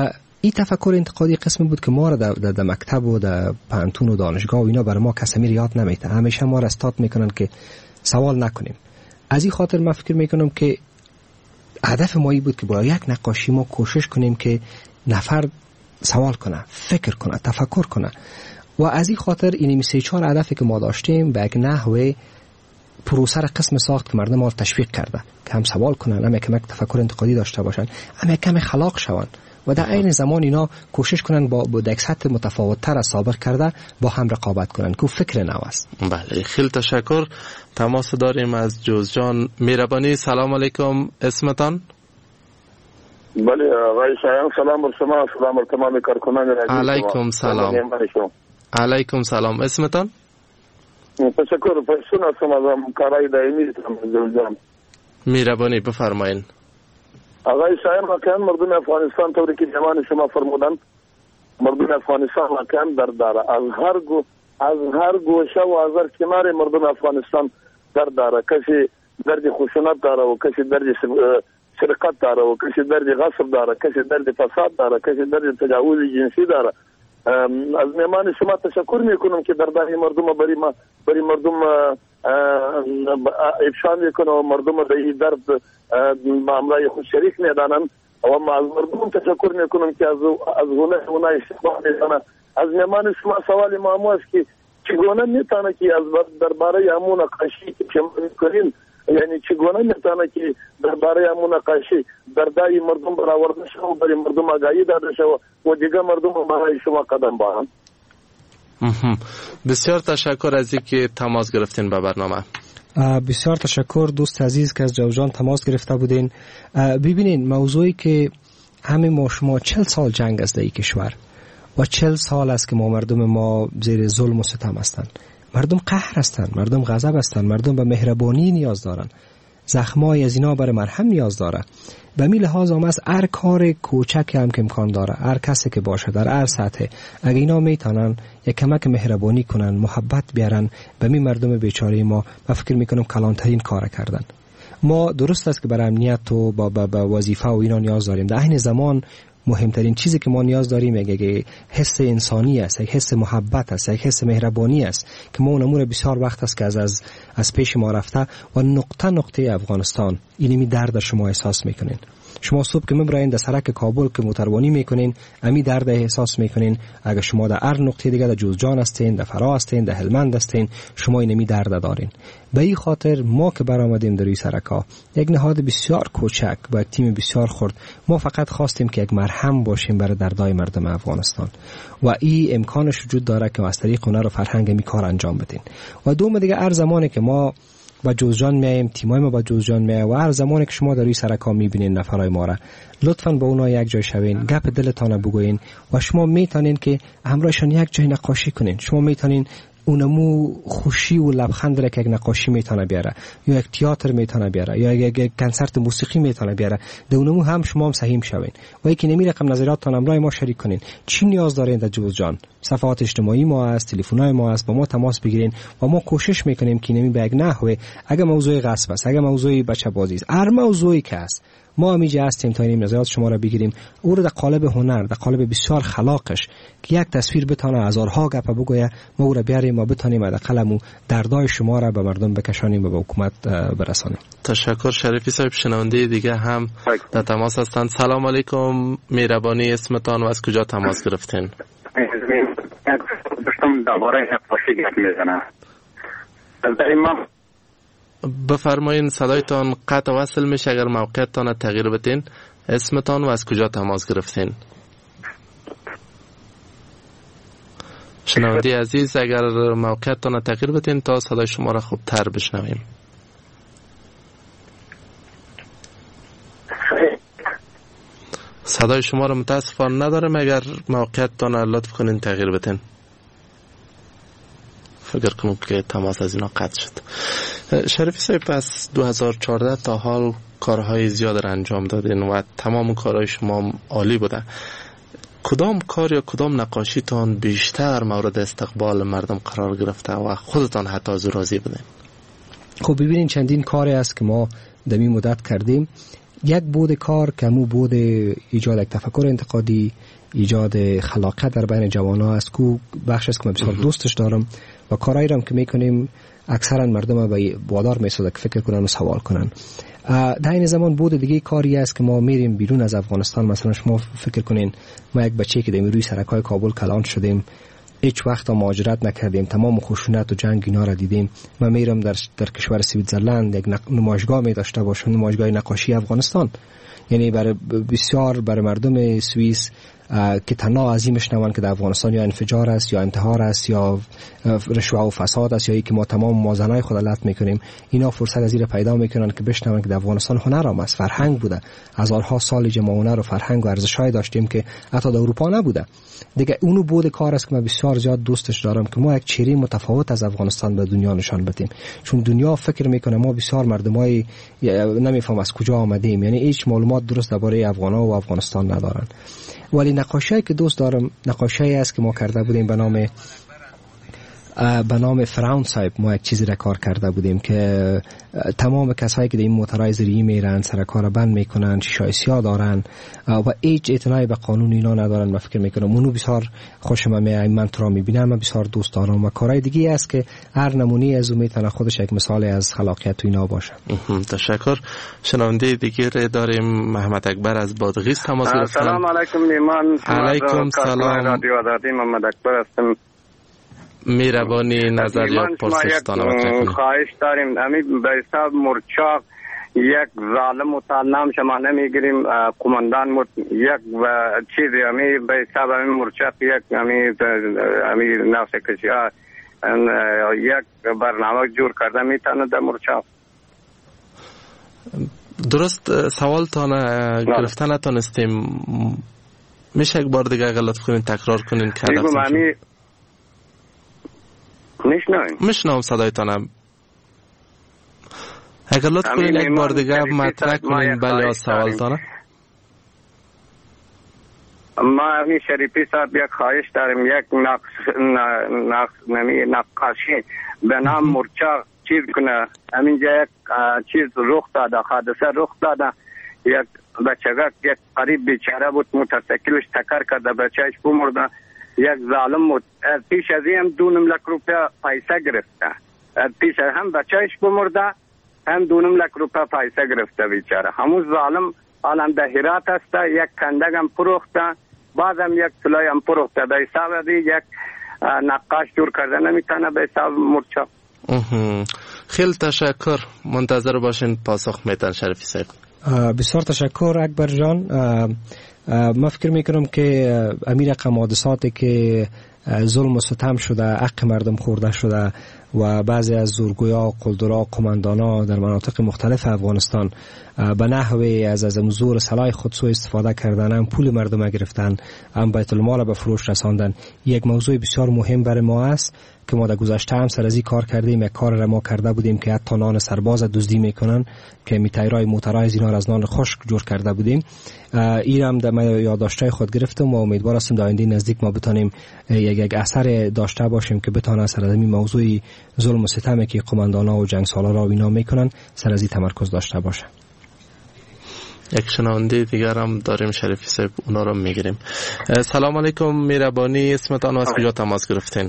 این تفکر انتقادی قسم بود که ما را در مکتب و در پانتون و دانشگاه و اینا برای ما کسی یاد نمیده. همیشه ما را استاد میکنن که سوال نکنیم. از این خاطر من فکر میکنم که هدف ما این بود که با یک نقاشی ما کوشش کنیم که نفر سوال کنه، فکر کنه، تفکر کنه. و از این خاطر این 3-4 هدفی که ما داشتیم به یک نحوه پروسه را قسم ساخت که مردم ما تشویق کرده که هم سوال کنن، هم کمک تفکر انتقادی داشته باشن، هم کم خلاق شون و در عین زمان اینا کوشش کنن با یک سطح متفاوت‌تر از سابق کرده با هم رقابت کنن که فکر نو است. بله، خیلی تشکر. تماس داریم از جوزجان. مهربانی، سلام علیکم، اسمتان؟ بله آقای شایان، سلام بر شما، سلام بر تمام کارکنان رادیو. علیکم سلام. علیکم سلام، اسمتان؟ تشکر. پرسون هستم از کارهای دائمی جوزجان. مهربانی بفرمایید. آقای شایان، واقعا مردم افغانستان طوری که جوان شما فرمودند، مردم افغانستان واقعا درد داره. از هر گوشه و از هر کنار مردم افغانستان درد داره. کسی درد خشونت داره و کسی درد سرقت داره و کسی درد غصب داره، کسی درد فساد داره، کسی درد تجاوز جنسی داره. از میمان شما تشکر میکنم که دردهای مردم بری مردم افشا میکنه و مردم در این درد با همراه خود شریک میدانند و ما از مردم تشکر میکنم که از گونه استقبال میکنه. از میمان شما سوال ما است که چگونه میتونه که از درباره همون نقاشی که شما میکنین، یعنی چگونه میتونه که درباره همون نقاشی دردای مردم برآورده شد و برای مردم آگاهی داده شد و دیگه مردم برای شما قدم باهن. بسیار تشکر از اینکه تماس گرفتین به برنامه. بسیار تشکر دوست عزیز که از جوزجان تماس گرفته بودین. ببینین موضوعی که همه ما شما 40 سال جنگ است در این کشور و 40 سال است که مردم ما زیر ظلم و ستم هستند. مردم قهر هستند، مردم غضب هستند، مردم به مهربانی نیاز دارند، زخمای از اینا برای مرهم نیاز داره. به می لحاظ هم از هر کار کوچک هم که امکان داره، هر کسی که باشه در هر سطح، اگه اینا میتونن یک کمک مهربانی کنن، محبت بیارن به می مردم بیچاره ما فکر میکنم کلانترین کار کردن. ما درست است که برای امنیت و با وظیفه و اینا نیاز داریم، در این زمان مهمترین چیزی که ما نیاز داریم یک حس انسانی است، یک حس محبت است، یک حس مهربانی است که ما اونمور بسیار وقت است که از پیش ما رفته و نقطه افغانستان اینمی درد شما احساس میکنین. شما صبح که میبرین در سرک کابل که موتروانی میکنین امی درد احساس میکنین. اگر شما در هر نقطه دیگه در جوزجان هستین، در فرا هستین، در هلمند هستین، شما اینمی درد دارین. به این خاطر ما که برآمدیم در روی سرکا یک نهاد بسیار کوچک با یک تیم بسیار خرد، ما فقط خواستیم که یک مرهم باشیم برای دردای مردم افغانستان و این امکانش وجود داره که از طریق هنر و فرهنگ می کار انجام بدین. و دوم دیگه هر زمانی که ما با جوزجان میایم، تیمای ما با جوزجان میاد و هر زمانی که شما در روی سرکا میبینین نفرای ما را، لطفاً با اونا یک جای شوین، گپ دلتان بگوین و شما میتونین که همراهشان یک جای نقاشی کنین. شما میتونین اونمو خوشی و لبخند را که یک نقاشی میتونه بیاره یا یک تئاتر میتونه بیاره یا یک کنسرت موسیقی میتونه بیاره، در اونمو هم شما هم سهیم شوین و یکی نمی رقم نظراتتان همراه ما شریک کنین. چی نیاز دارین در جوزجان؟ صفحات اجتماعی ما هست، تلفن‌های ما هست، با ما تماس بگیرین و ما کوشش میکنیم که نمی به یک نحوه، اگه موضوع غصب است، اگه موضوع بچه بازی است، هر موضوعی که است، ما همیشه هستیم تا این نظرات شما را بگیریم، او را در قالب هنر، در قالب بسیار خلاقش که یک تصویر بتونه هزارها گپ بگویه، ما او را بیاریم و بتونیم در قلمو دردای شما را به مردم بکشانیم و به حکومت برسانیم. تشکر. شریفی صاحب شنونده دیگه هم در تماس هستند. سلام علیکم، مهربانی، اسمتان و از کجا تماس گرفتین؟ داشتم درباره نقاشی گپ میزنم. بفرمایین، صدایتان قطع وصل میشه. اگر موقعیتتان تغییر بدین اسمتان و از کجا تماس گرفتین. شنونده عزیز اگر موقعیتتان تغییر بدین تا صدای شما را خوب تر بشنویم. صدای شما را متاسفانه ندارم، اگر موقعیتتان لطف کنین تغییر بدین. فکر کنم که تماس از اینا قطع شد. شریفی صاحب از 2014 تا حال کارهای زیاد را انجام دادین و تمام کارهای شما عالی بوده. کدام کار یا کدام نقاشیتان بیشتر مورد استقبال مردم قرار گرفته و خودتان حتی از راضی بودین؟ خب ببینین چندین کاری است که ما در این مدت کردیم. یک بود کار که مو بود ایجاد یک تفکر انتقادی ایجاد خلاقیت در بین جوان‌ها است که بخش است که من بسیار دوستش دارم و کارایی را که میکنیم اکثرا مردم به وادار میسازه که فکر کنن و سوال کنن. در این زمان بود دیگه کاری است که ما میریم بیرون از افغانستان. مثلا شما فکر کنین ما یک بچه که در روی سرکای کابل کلان شدیم، هیچ وقت مهاجرت نکردیم، تمام خشونت و جنگ اینا را دیدیم. من میرم در کشور سویتزرلند یک نمایشگاه می داشته باشم، نمایشگاه نقاشی افغانستان. یعنی بسیار برای مردم سوئیس که تنها از این میشنون که در افغانستان یا انفجار است یا انتحار است یا رشوه و فساد است یا ای که ما تمام موازنه‌های خود لط میکنیم، اینا فرصت از این پیدا میکنن که بشنون که در افغانستان هنر هم است، فرهنگ بوده. هزارها سال ما هنر و فرهنگ و ارزش‌های داشتیم که حتی در اروپا نبوده. دیگه اونو بود کار است که من بسیار زیاد دوستش دارم که ما یک چهره متفاوت از افغانستان به دنیا نشان بدیم. چون دنیا فکر میکنه ما بسیار مردمای نمیفهم از کجا آمدیم، یعنی هیچ معلومات درست درباره افغان‌ها و افغانستان ندارن. ولی نقاشی که دوست دارم نقاشی است که ما کرده بودیم به نام فرعون صاحب. ما یک چیزی را کار کرده بودیم که تمام کسایی که در این موترهای زیره‌ای میرن سر کار بند میکنن، شیشه سیاه دارن و هیچ اعتنایی به قانون اینا ندارن. من فکر میکنم اونو بسیار خوشم میاد، من تو را میبینم، من بسیار دوست دارم و کارهای دیگه است که هر نمونه از اون میتونه خودش یک مثال از خلاقیت و اینا باشه. تشکر. شنونده دیگه داریم محمد اکبر از بادغیس تماس گرفتن. سلام علیکم میمان. علیکم سلام. رادیو آزادی محمد اکبر هستم. مهربانی نظر یا پرسشتان وقت خواهش داریم. امی به حساب مرچاق یک ظالم و نام شما نمیگیریم قماندان یک چیزی امی به حساب امی مرچاق یک امی نفس کشی یک برنامه جور کرده میتونه در مرچاق. درست سوالتان گرفتن نتونستیم، میشه یک بار دیگه غلط کنین تکرار کنین که میشنم صدایتانم. اگر لطف کنین یک بار دیگه مطرح کنین بله از سوالتانه. ما امی شریفی صاحب یک خواهش داریم، یک نقاشی به نام مرچاق چیز کنه. همینجا یک چیز رخ داده، حادثه رخ داده، یک بچگک یک قریب بیچاره بود موتورسیکلش تکر کرده، بچهش بمرده. یک ظالم بود پیش از این هم 2 لک روپیه پیسه گرفته، پیش هم بچهش بمرده هم 2 لک روپیه پیسه گرفته بیچاره. همون ظالم الان در هرات است، یک کندگ هم فروخته، بعد هم یک سلاح هم فروخته. به حساب یک نقاش جور کرده نمیتونه به حساب مرچاق. خیلی تشکر. منتظر باشین پاسخ میتن شریفی صاحب. بسیار تشکر اکبر جان. من فکر میکنم که امیر رقم حادثاتی که ظلم و ستم شده، حق مردم خورده شده و بعضی از زورگویا، قلدرها، قماندانا در مناطق مختلف افغانستان به نحوی از زور سلاح خود سوء استفاده کردن، هم پول مردم گرفتن، هم بیت المال به فروش رساندن. یک موضوع بسیار مهم برای ما است که ما در گذشته هم سر از این کار کردیم. یک کار را ما کرده بودیم که حتی نان سرباز دزدی میکنن که میتایرای موترهای اینا را از نان خشک جور کرده بودیم. این هم در یادداشت‌های خود گرفتم و امیدوار هستم در آینده نزدیک ما بتونیم یک اثر داشته باشیم که بتونه سر از این موضوع ظلم و ستمی که قماندانا و جنگ سالارا و اینا میکنن سر از این تمرکز داشته باشه. یک شنونده دیگر هم داریم شریفی صاحب، اونا رو میگیریم. سلام علیکم میربانی، اسمتان و از کجا تماس گرفتین؟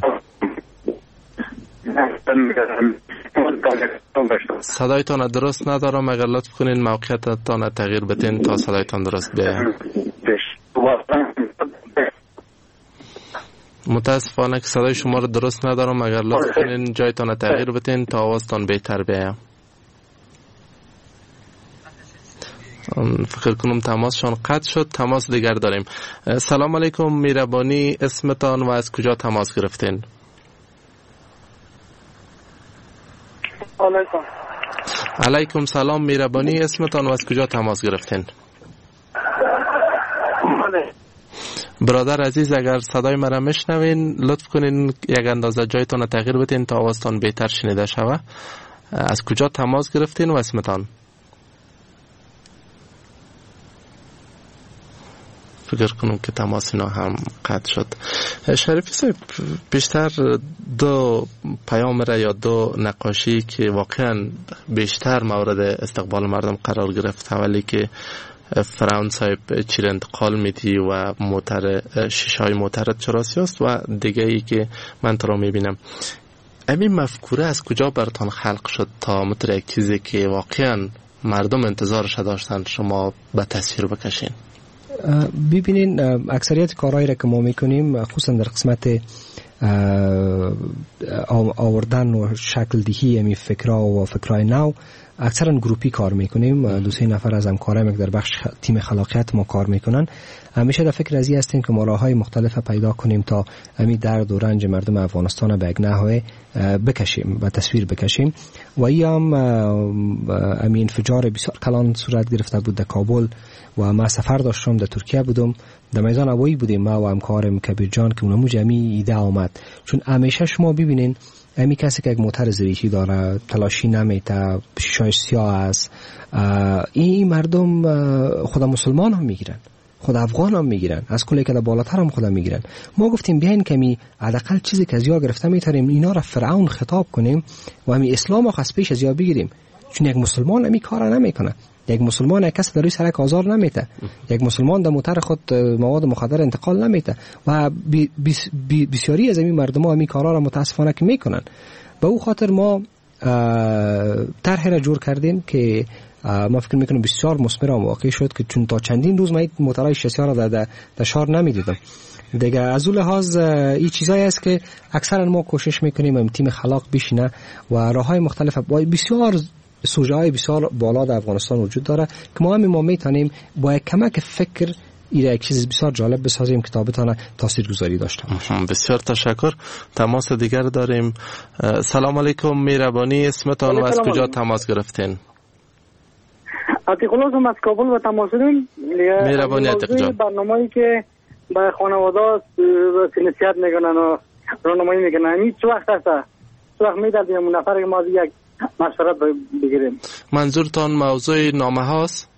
صدایتان درست ندارم، اگر لطف کنین موقعیتتان تغییر بدین تا صدایتان درست بیاید. متاسفانه که صدای شما رو درست ندارم، اگر لطف کنین جایتان تغییر بدین تا آوازتان بهتر بیاید. فکر کنم تماسشان قطع شد. تماس دیگر داریم. سلام علیکم میربانی، اسمتان و از کجا تماس گرفتین؟ علیکم سلام میربانی، اسمتان و از کجا تماس گرفتین؟ برادر عزیز اگر صدای مرا میشنوین لطف کنین یک اندازه جایتان تغییر بدین تا آوازتان بهتر شنیده شود. از کجا تماس گرفتین و اسمتان؟ فکر کنم که تماس اینا هم قطع شد. شریفی صاحب بیشتر 2 پیام را یا 2 نقاشی که واقعا بیشتر مورد استقبال مردم قرار گرفت، ولی که فرعون صاحب چیر انتقال میدی و موتر شیشای موترت چراسی است و دیگه ای که من تو را میبینم. همین مفکوره از کجا براتان خلق شد تا متر یک چیزی که واقعا مردم انتظارش داشتن شما به تصویر بکشین؟ ببینین اکثریت کارهایی را که ما میکنیم خصوصا در قسمت آوردن و شکل دهی همی فکرها و فکرهای نو اکثرا گروپی کار میکنیم. 2-3 نفر از همکارام در بخش تیم خلاقیت ما کار میکنن. همیشه در فکر ازی هستیم که ما راههای مختلف پیدا کنیم تا همین درد و رنج مردم افغانستان به یک نحوه بکشیم و تصویر بکشیم. و ایام همین انفجار بسیار کلان صورت گرفته بود در کابل و ما سفر داشتم در ترکیه بودم، در میدان هوایی بودیم ما و همکارم کبیر جان که اونمو جمعی ایده آمد. چون همیشه شما ببینین امی کسی که یک موتر زریحی داره تلاشی نمیته، شیشه‌اش سیاه است، این مردم خود مسلمان هم میگیرن، خود افغان هم میگیرن، از کلی که در بالاتر هم خود میگیرن. ما گفتیم بیاین کمی حداقل چیزی که از یا گرفته میتاریم اینا را فرعون خطاب کنیم و همین اسلام از پیش از یا بگیریم. چون یک مسلمان امی کارا نمیکنه، یک مسلمان یک کس در روی سرک آزار نمیته، یک مسلمان در موتر خود مواد مخدر انتقال نمیته و بسیاری از این مردم ها همین کارا را متاسفانه که میکنن. به او خاطر ما طرحی را جور کردیم که ما فکر میکنم بسیار مثمر و واقعی شد که چون تا چندین روز من موترهای شاسی ها را در شهر نمیدیدم دیگه. از اون لحاظ این چیزایی است که اکثرا ما کوشش میکنیم هم تیم خلاق بشینه و راههای مختلف بسیار سوژه های بسیار بالا در افغانستان وجود داره که ما میتونیم با یک کمک فکر ایره یک چیز بسیار جالب بسازیم که تا بتونه تاثیرگذاری داشته باشه. بسیار تشکر. تماس دیگر داریم. سلام علیکم، مهربانی اسمتان و از کجا تماس گرفتین؟ عتیق الله هم از کابل و تماس داریم. مهربانی عتیق جان. برنامه‌ای که به خانواده نصیحت میکنن و راهنمایی میکنن همین چه وقت هست؟ چه وقت میدادیم اون نفر که ما یک مشورت بگیریم؟ منظورتان موضوع نامه هاست؟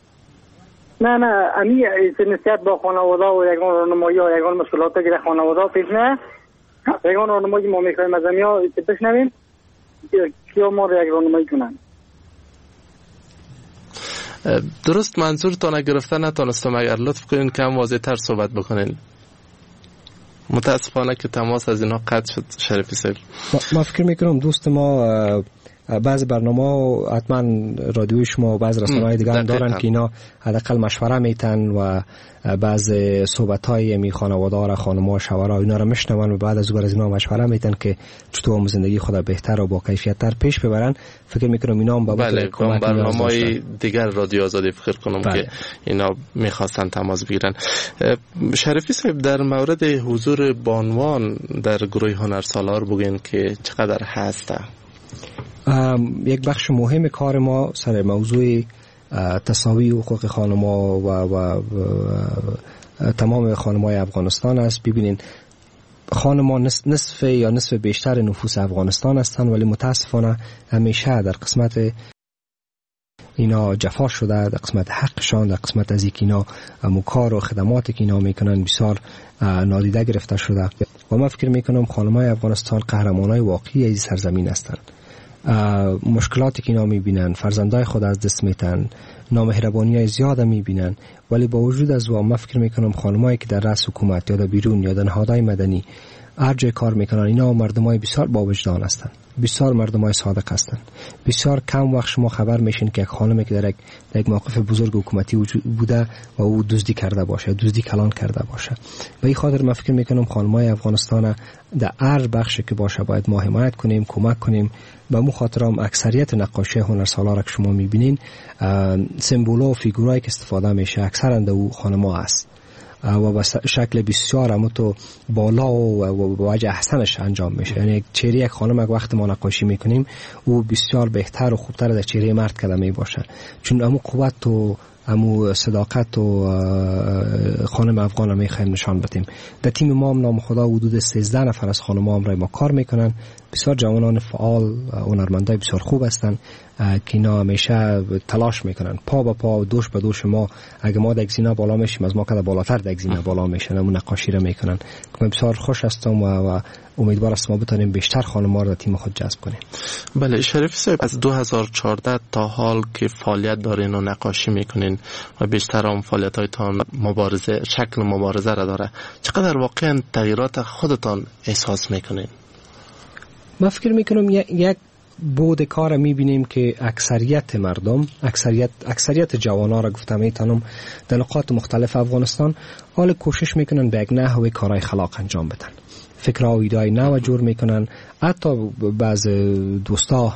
نه امی نصیحت با خانواده و یگان راهنمایی و یگان مشکلاتی که خانواده پیش نه یگان راهنمایی ما میخوایم از امیا بشنویم کیا ما رو یک راهنمایی کنن. درست منظورتان گرفته نتونستم، اگر لطف کنین کم واضح تر صحبت بکنین. متاسفانه که تماس از اینا قطع شد. شریفی صاحب ما فکر میکنم دوست ما بعض برنامه حتما رادیوی شما و بعض رسانه‌های دیگه هم دارن که اینا حداقل مشوره میتن و بعض صحبت‌های می خانواده را خانم‌ها شوهرها اینا را میشنون و بعد از اینا مشوره میتن که چطور زندگی خود بهتر و با کیفیت‌تر پیش ببرن. فکر میکنم اینا هم بابت کمک برنامه‌های دیگر رادیو آزادی فکر کنم که اینا میخواستن تماس بگیرن. شریفی صاحب در مورد حضور بانوان در گروه هنرسالار بگین که چقدر هسته؟ یک بخش مهم کار ما سر موضوع تساوی حقوق خانم‌ها و تمام خانم‌های افغانستان است. ببینین خانم‌ها نصف یا نصف بیشتر نفوس افغانستان هستند ولی متاسفانه همیشه در قسمت اینا جفا شده، در قسمت حقشان، در قسمت از اینکه اینا کار و خدماتی که اینا میکنن بسیار نادیده گرفته شده و من فکر میکنم خانم‌های افغانستان قهرمانای واقعی این سرزمین هستند. مشکلاتی که اینا میبینن، فرزندای خود از دست میتن، نامهربانی‌های زیاد میبینن، ولی با وجود از ما فکر میکنم خانمایی که در رأس حکومت یا در بیرون یا در نهادهای مدنی هر جای کار میکنن اینا مردمای بسیار با وجدان هستند، بسیار مردمای صادق هستند. بسیار کم وقت شما خبر میشین که یک خانمی که در یک موقف بزرگ حکومتی بوده و او دزدی کرده باشه، دزدی کلان کرده باشه. به این خاطر من فکر میکنم خانمای افغانستان در هر بخشی که باشه باید ما حمایت کنیم، کمک کنیم. به مو خاطر هم اکثریت نقاشی هنرسالار که شما میبینین سمبولا و فیگورایی که استفاده میشه اکثرا در او خانم‌ها است و با شکل بسیار همونطور بالا و وجه احسنش انجام میشه. یعنی چهره یک خانم یک وقت ما نقاشی میکنیم او بسیار بهتر و خوبتر از چهره مرد کده می باشه، چون همون قوت و همون صداقت و خانم افغان هم میخوایم نشان بدیم. در تیم ما هم نام خدا حدود 13 نفر از خانم هم رای ما کار میکنن، بسیار جوانان فعال، هنرمندای بسیار خوب هستن که اینا همیشه تلاش میکنن پا با پا و دوش به دوش ما. اگه ما در زینه بالا میشیم از ما که بالاتر در زینه بالا میشن، همون نقاشی رو میکنن که من بسیار خوش هستم و امیدوار است ما بتونیم بیشتر خانم‌ها را در تیم خود جذب کنیم. بله شریف صاحب، از 2014 تا حال که فعالیت دارین و نقاشی میکنین و بیشتر هم فعالیت‌هایتان مبارزه، شکل مبارزه را داره، چقدر واقعا تغییرات خودتان احساس میکنین؟ من فکر میکنم یک بود کار میبینیم که اکثریت مردم، اکثریت جوانان را گفتم میتونم در نقاط مختلف افغانستان حال کوشش میکنن به یک نحوه کارهای خلاق انجام بدن، فکرها و ایده‌های نو جور میکنن. حتی بعض دوستا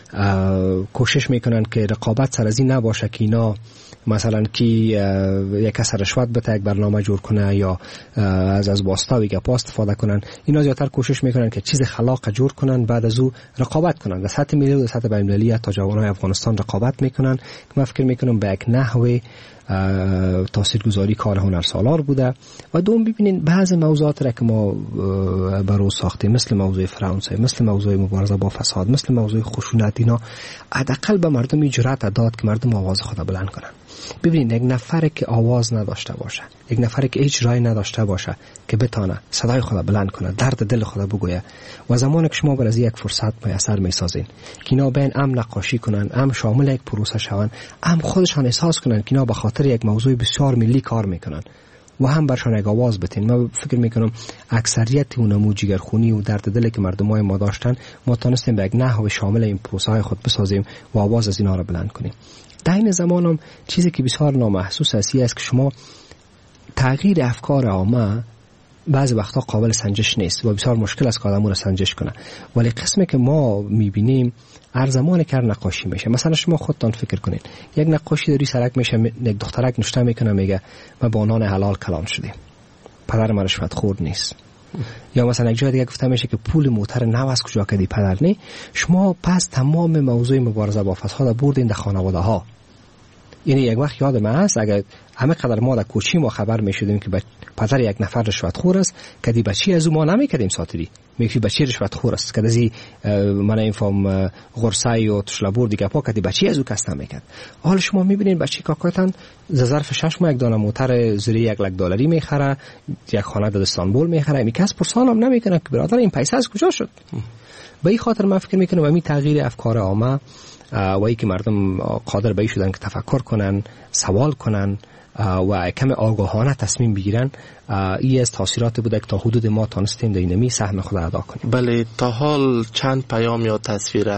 کوشش میکنن که رقابت سر از این نباشه که اینا مثلا کی یک کس رشوت بده، یک برنامه جور کنه یا از باستاوی گپ استفاده کنن. اینا زیاتر کوشش میکنن که چیز خلاق جور کنن، بعد از او رقابت کنن در سطح ملی و در سطح بین‌المللی. تا جوانای افغانستان رقابت میکنن که من فکر میکنم به یک نحوه تاثیرگذاری کار هنرسالار بوده. و دوم ببینین بعض موضوعات را که ما برای ساختیم، مثل موضوع فرانسه، مثل موضوع مبارزه با فساد، مثل موضوع خشونت، اینا حداقل به مردم جرأت داد که مردم آواز خود بلند کنن. ببینید یک نفر که آواز نداشته باشه، یک نفر که هیچ رای نداشته باشه که بتونه صدای خود بلند کنه، درد دل خود بگویه، و زمانی که شما بر از یک فرصت میسر میسازین که اینا بین ام نقاشی کنن، ام شامل یک پروسه شون، ام خودشان احساس کنن که اینا به خاطر یک موضوع بسیار ملی کار میکنن و هم برشان یک آواز بتین. من فکر میکنم اکثریت اونمو جگرخونی و درد دلی که مردمای ما داشتن، ما تونستیم به یک نحو شامل این پروسه های خود بسازیم و آواز از اینا را بلند کنیم. در این زمان هم چیزی که بسیار نامحسوس است که شما تغییر افکار عامه بعضی وقتا قابل سنجش نیست و بسیار مشکل است که آدمو را سنجش کنه. ولی قسمی که ما میبینیم هر زمانی که نقاشی میشه، مثلا شما خودتان فکر کنین یک نقاشی داری سرک میشه، یک دخترک نشته میکنه میگه من با نان حلال کلان شدیم، پدر من رشوت خورد نیست. یا مثلا یک جای دیگه گفته میشه که پول موتر نو از کجا کردی پدر نه. شما پس تمام موضوع مبارزه با فساد بردین در خانواده ها. یعنی یک وقت یاد من هست اگر همه قدر ما در کوچی ما خبر میشدیم که پدر یک نفر رشوت خور است، کدی بچی از او ما نمیکردیم ساتری، میگی بچی رشوت خور است، کدی من این فهم غرسای و تشلبور دیگه پا کدی بچی از او کس نمیکرد. حالا شما میبینین بچی کاکایتان ز ظرف 6 ماه یک دانه موتر زیر $100,000 میخره، یک خانه در استانبول میخره، میکس پرسان هم نمیکنه که برادر این پیسه از کجا شد. به این خاطر من فکر میکنم همین تغییر افکار عامه و ای که مردم قادر به این شدن که تفکر کنن، سوال کنن و کم آگاهانه تصمیم بگیرن، این از تاثیرات بوده که تا حدود ما تانستیم در اینمی سهم خود ادا کنیم. بله، تا حال چند پیام یا تصویر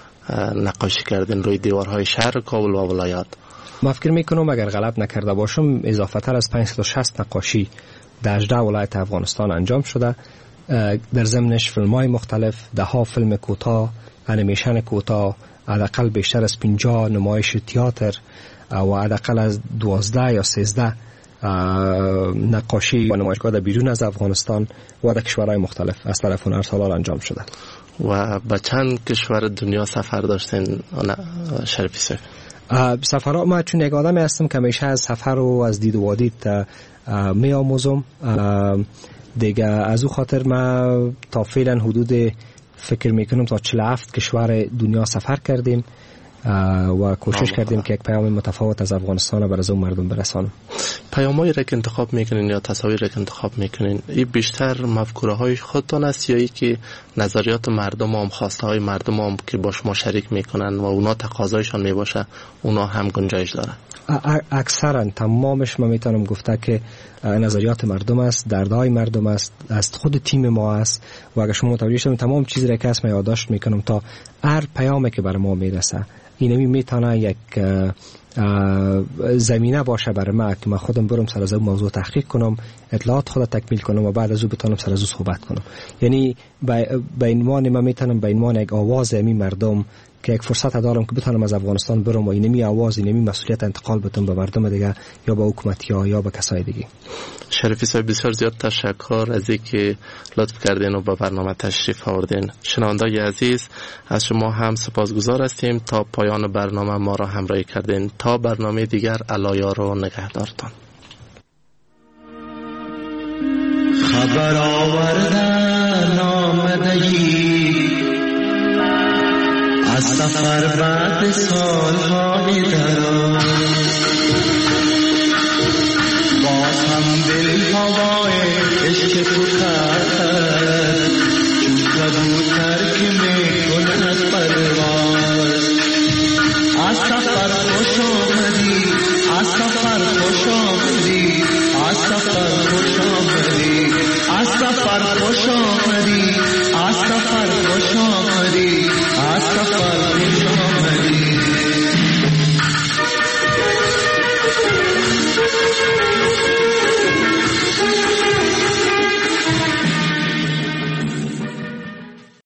نقاشی کردین روی دیوارهای شهر کابل و ولایات؟ من فکر میکنم اگر غلط نکرده باشم اضافه تر از 560 نقاشی در 18 ولایت افغانستان انجام شده. در ضمنش فیلم‌های مختلف، 10 فیلم کوتاه، انیمیشن کوتاه، حداقل بیشتر از 50 نمایش تئاتر و حداقل از 12 یا 13 نقاشی و نمایشگاه در بیرون از افغانستان و در کشورهای مختلف از طرف هنرسالار انجام شده. و به چند کشور دنیا سفر داشتین شریفی صاحب؟ سفرها ما چون یک آدمی هستم که همیشه از سفر و از دید و وادید می آموزم دیگه. از او خاطر ما تا فعلا حدود فکر میکنم تا 47 کشور دنیا سفر کردیم و کوشش کردیم که یک پیام متفاوت از افغانستان بر از اون مردم برسانیم. پیامایی را که انتخاب میکنین یا تصاویر را که انتخاب میکنین، این بیشتر مفکوره های خودتان است یا ای که نظریات مردم هم، خواسته های مردم هم که با شما شریک میکنن و اونا تقاضایشان میباشه اونا هم گنجایش داره؟ اکثرا تمامش من میتونم گفته که نظریات مردم است، دردهای مردم است، از خود تیم ما است و اگر شما متوجه شدید تمام چیزی را که اسم یادداشت میکنم تا هر پیامی که بر ما میرسه اینمی میتونه یک زمینه باشه برای ما که من خودم برم سر از اون موضوع تحقیق کنم، اطلاعات خود تکمیل کنم و بعد از اون بتونم سر از اون صحبت کنم. یعنی به عنوان من میتونم به عنوان یک آواز می مردم که یک فرصت دارم که بتونم از افغانستان برم و اینمی آواز، اینمی مسئولیت انتقال بدم به مردم دیگه یا به حکومتی ها یا به کسای دیگه. شریفی صاحب بسیار زیاد تشکر از اینکه لطف کردین و به برنامه تشریف آوردین. شنوندگان عزیز از شما هم سپاسگزار هستیم تا پایان برنامه ما را همراهی کردین. تا برنامه دیگر علایار و نگهدارتان. خبر آوردن آمدگی از سفر بعد سالهای دراز، باز هم دل هوای عشق تو کرد خوش آمدی از سفر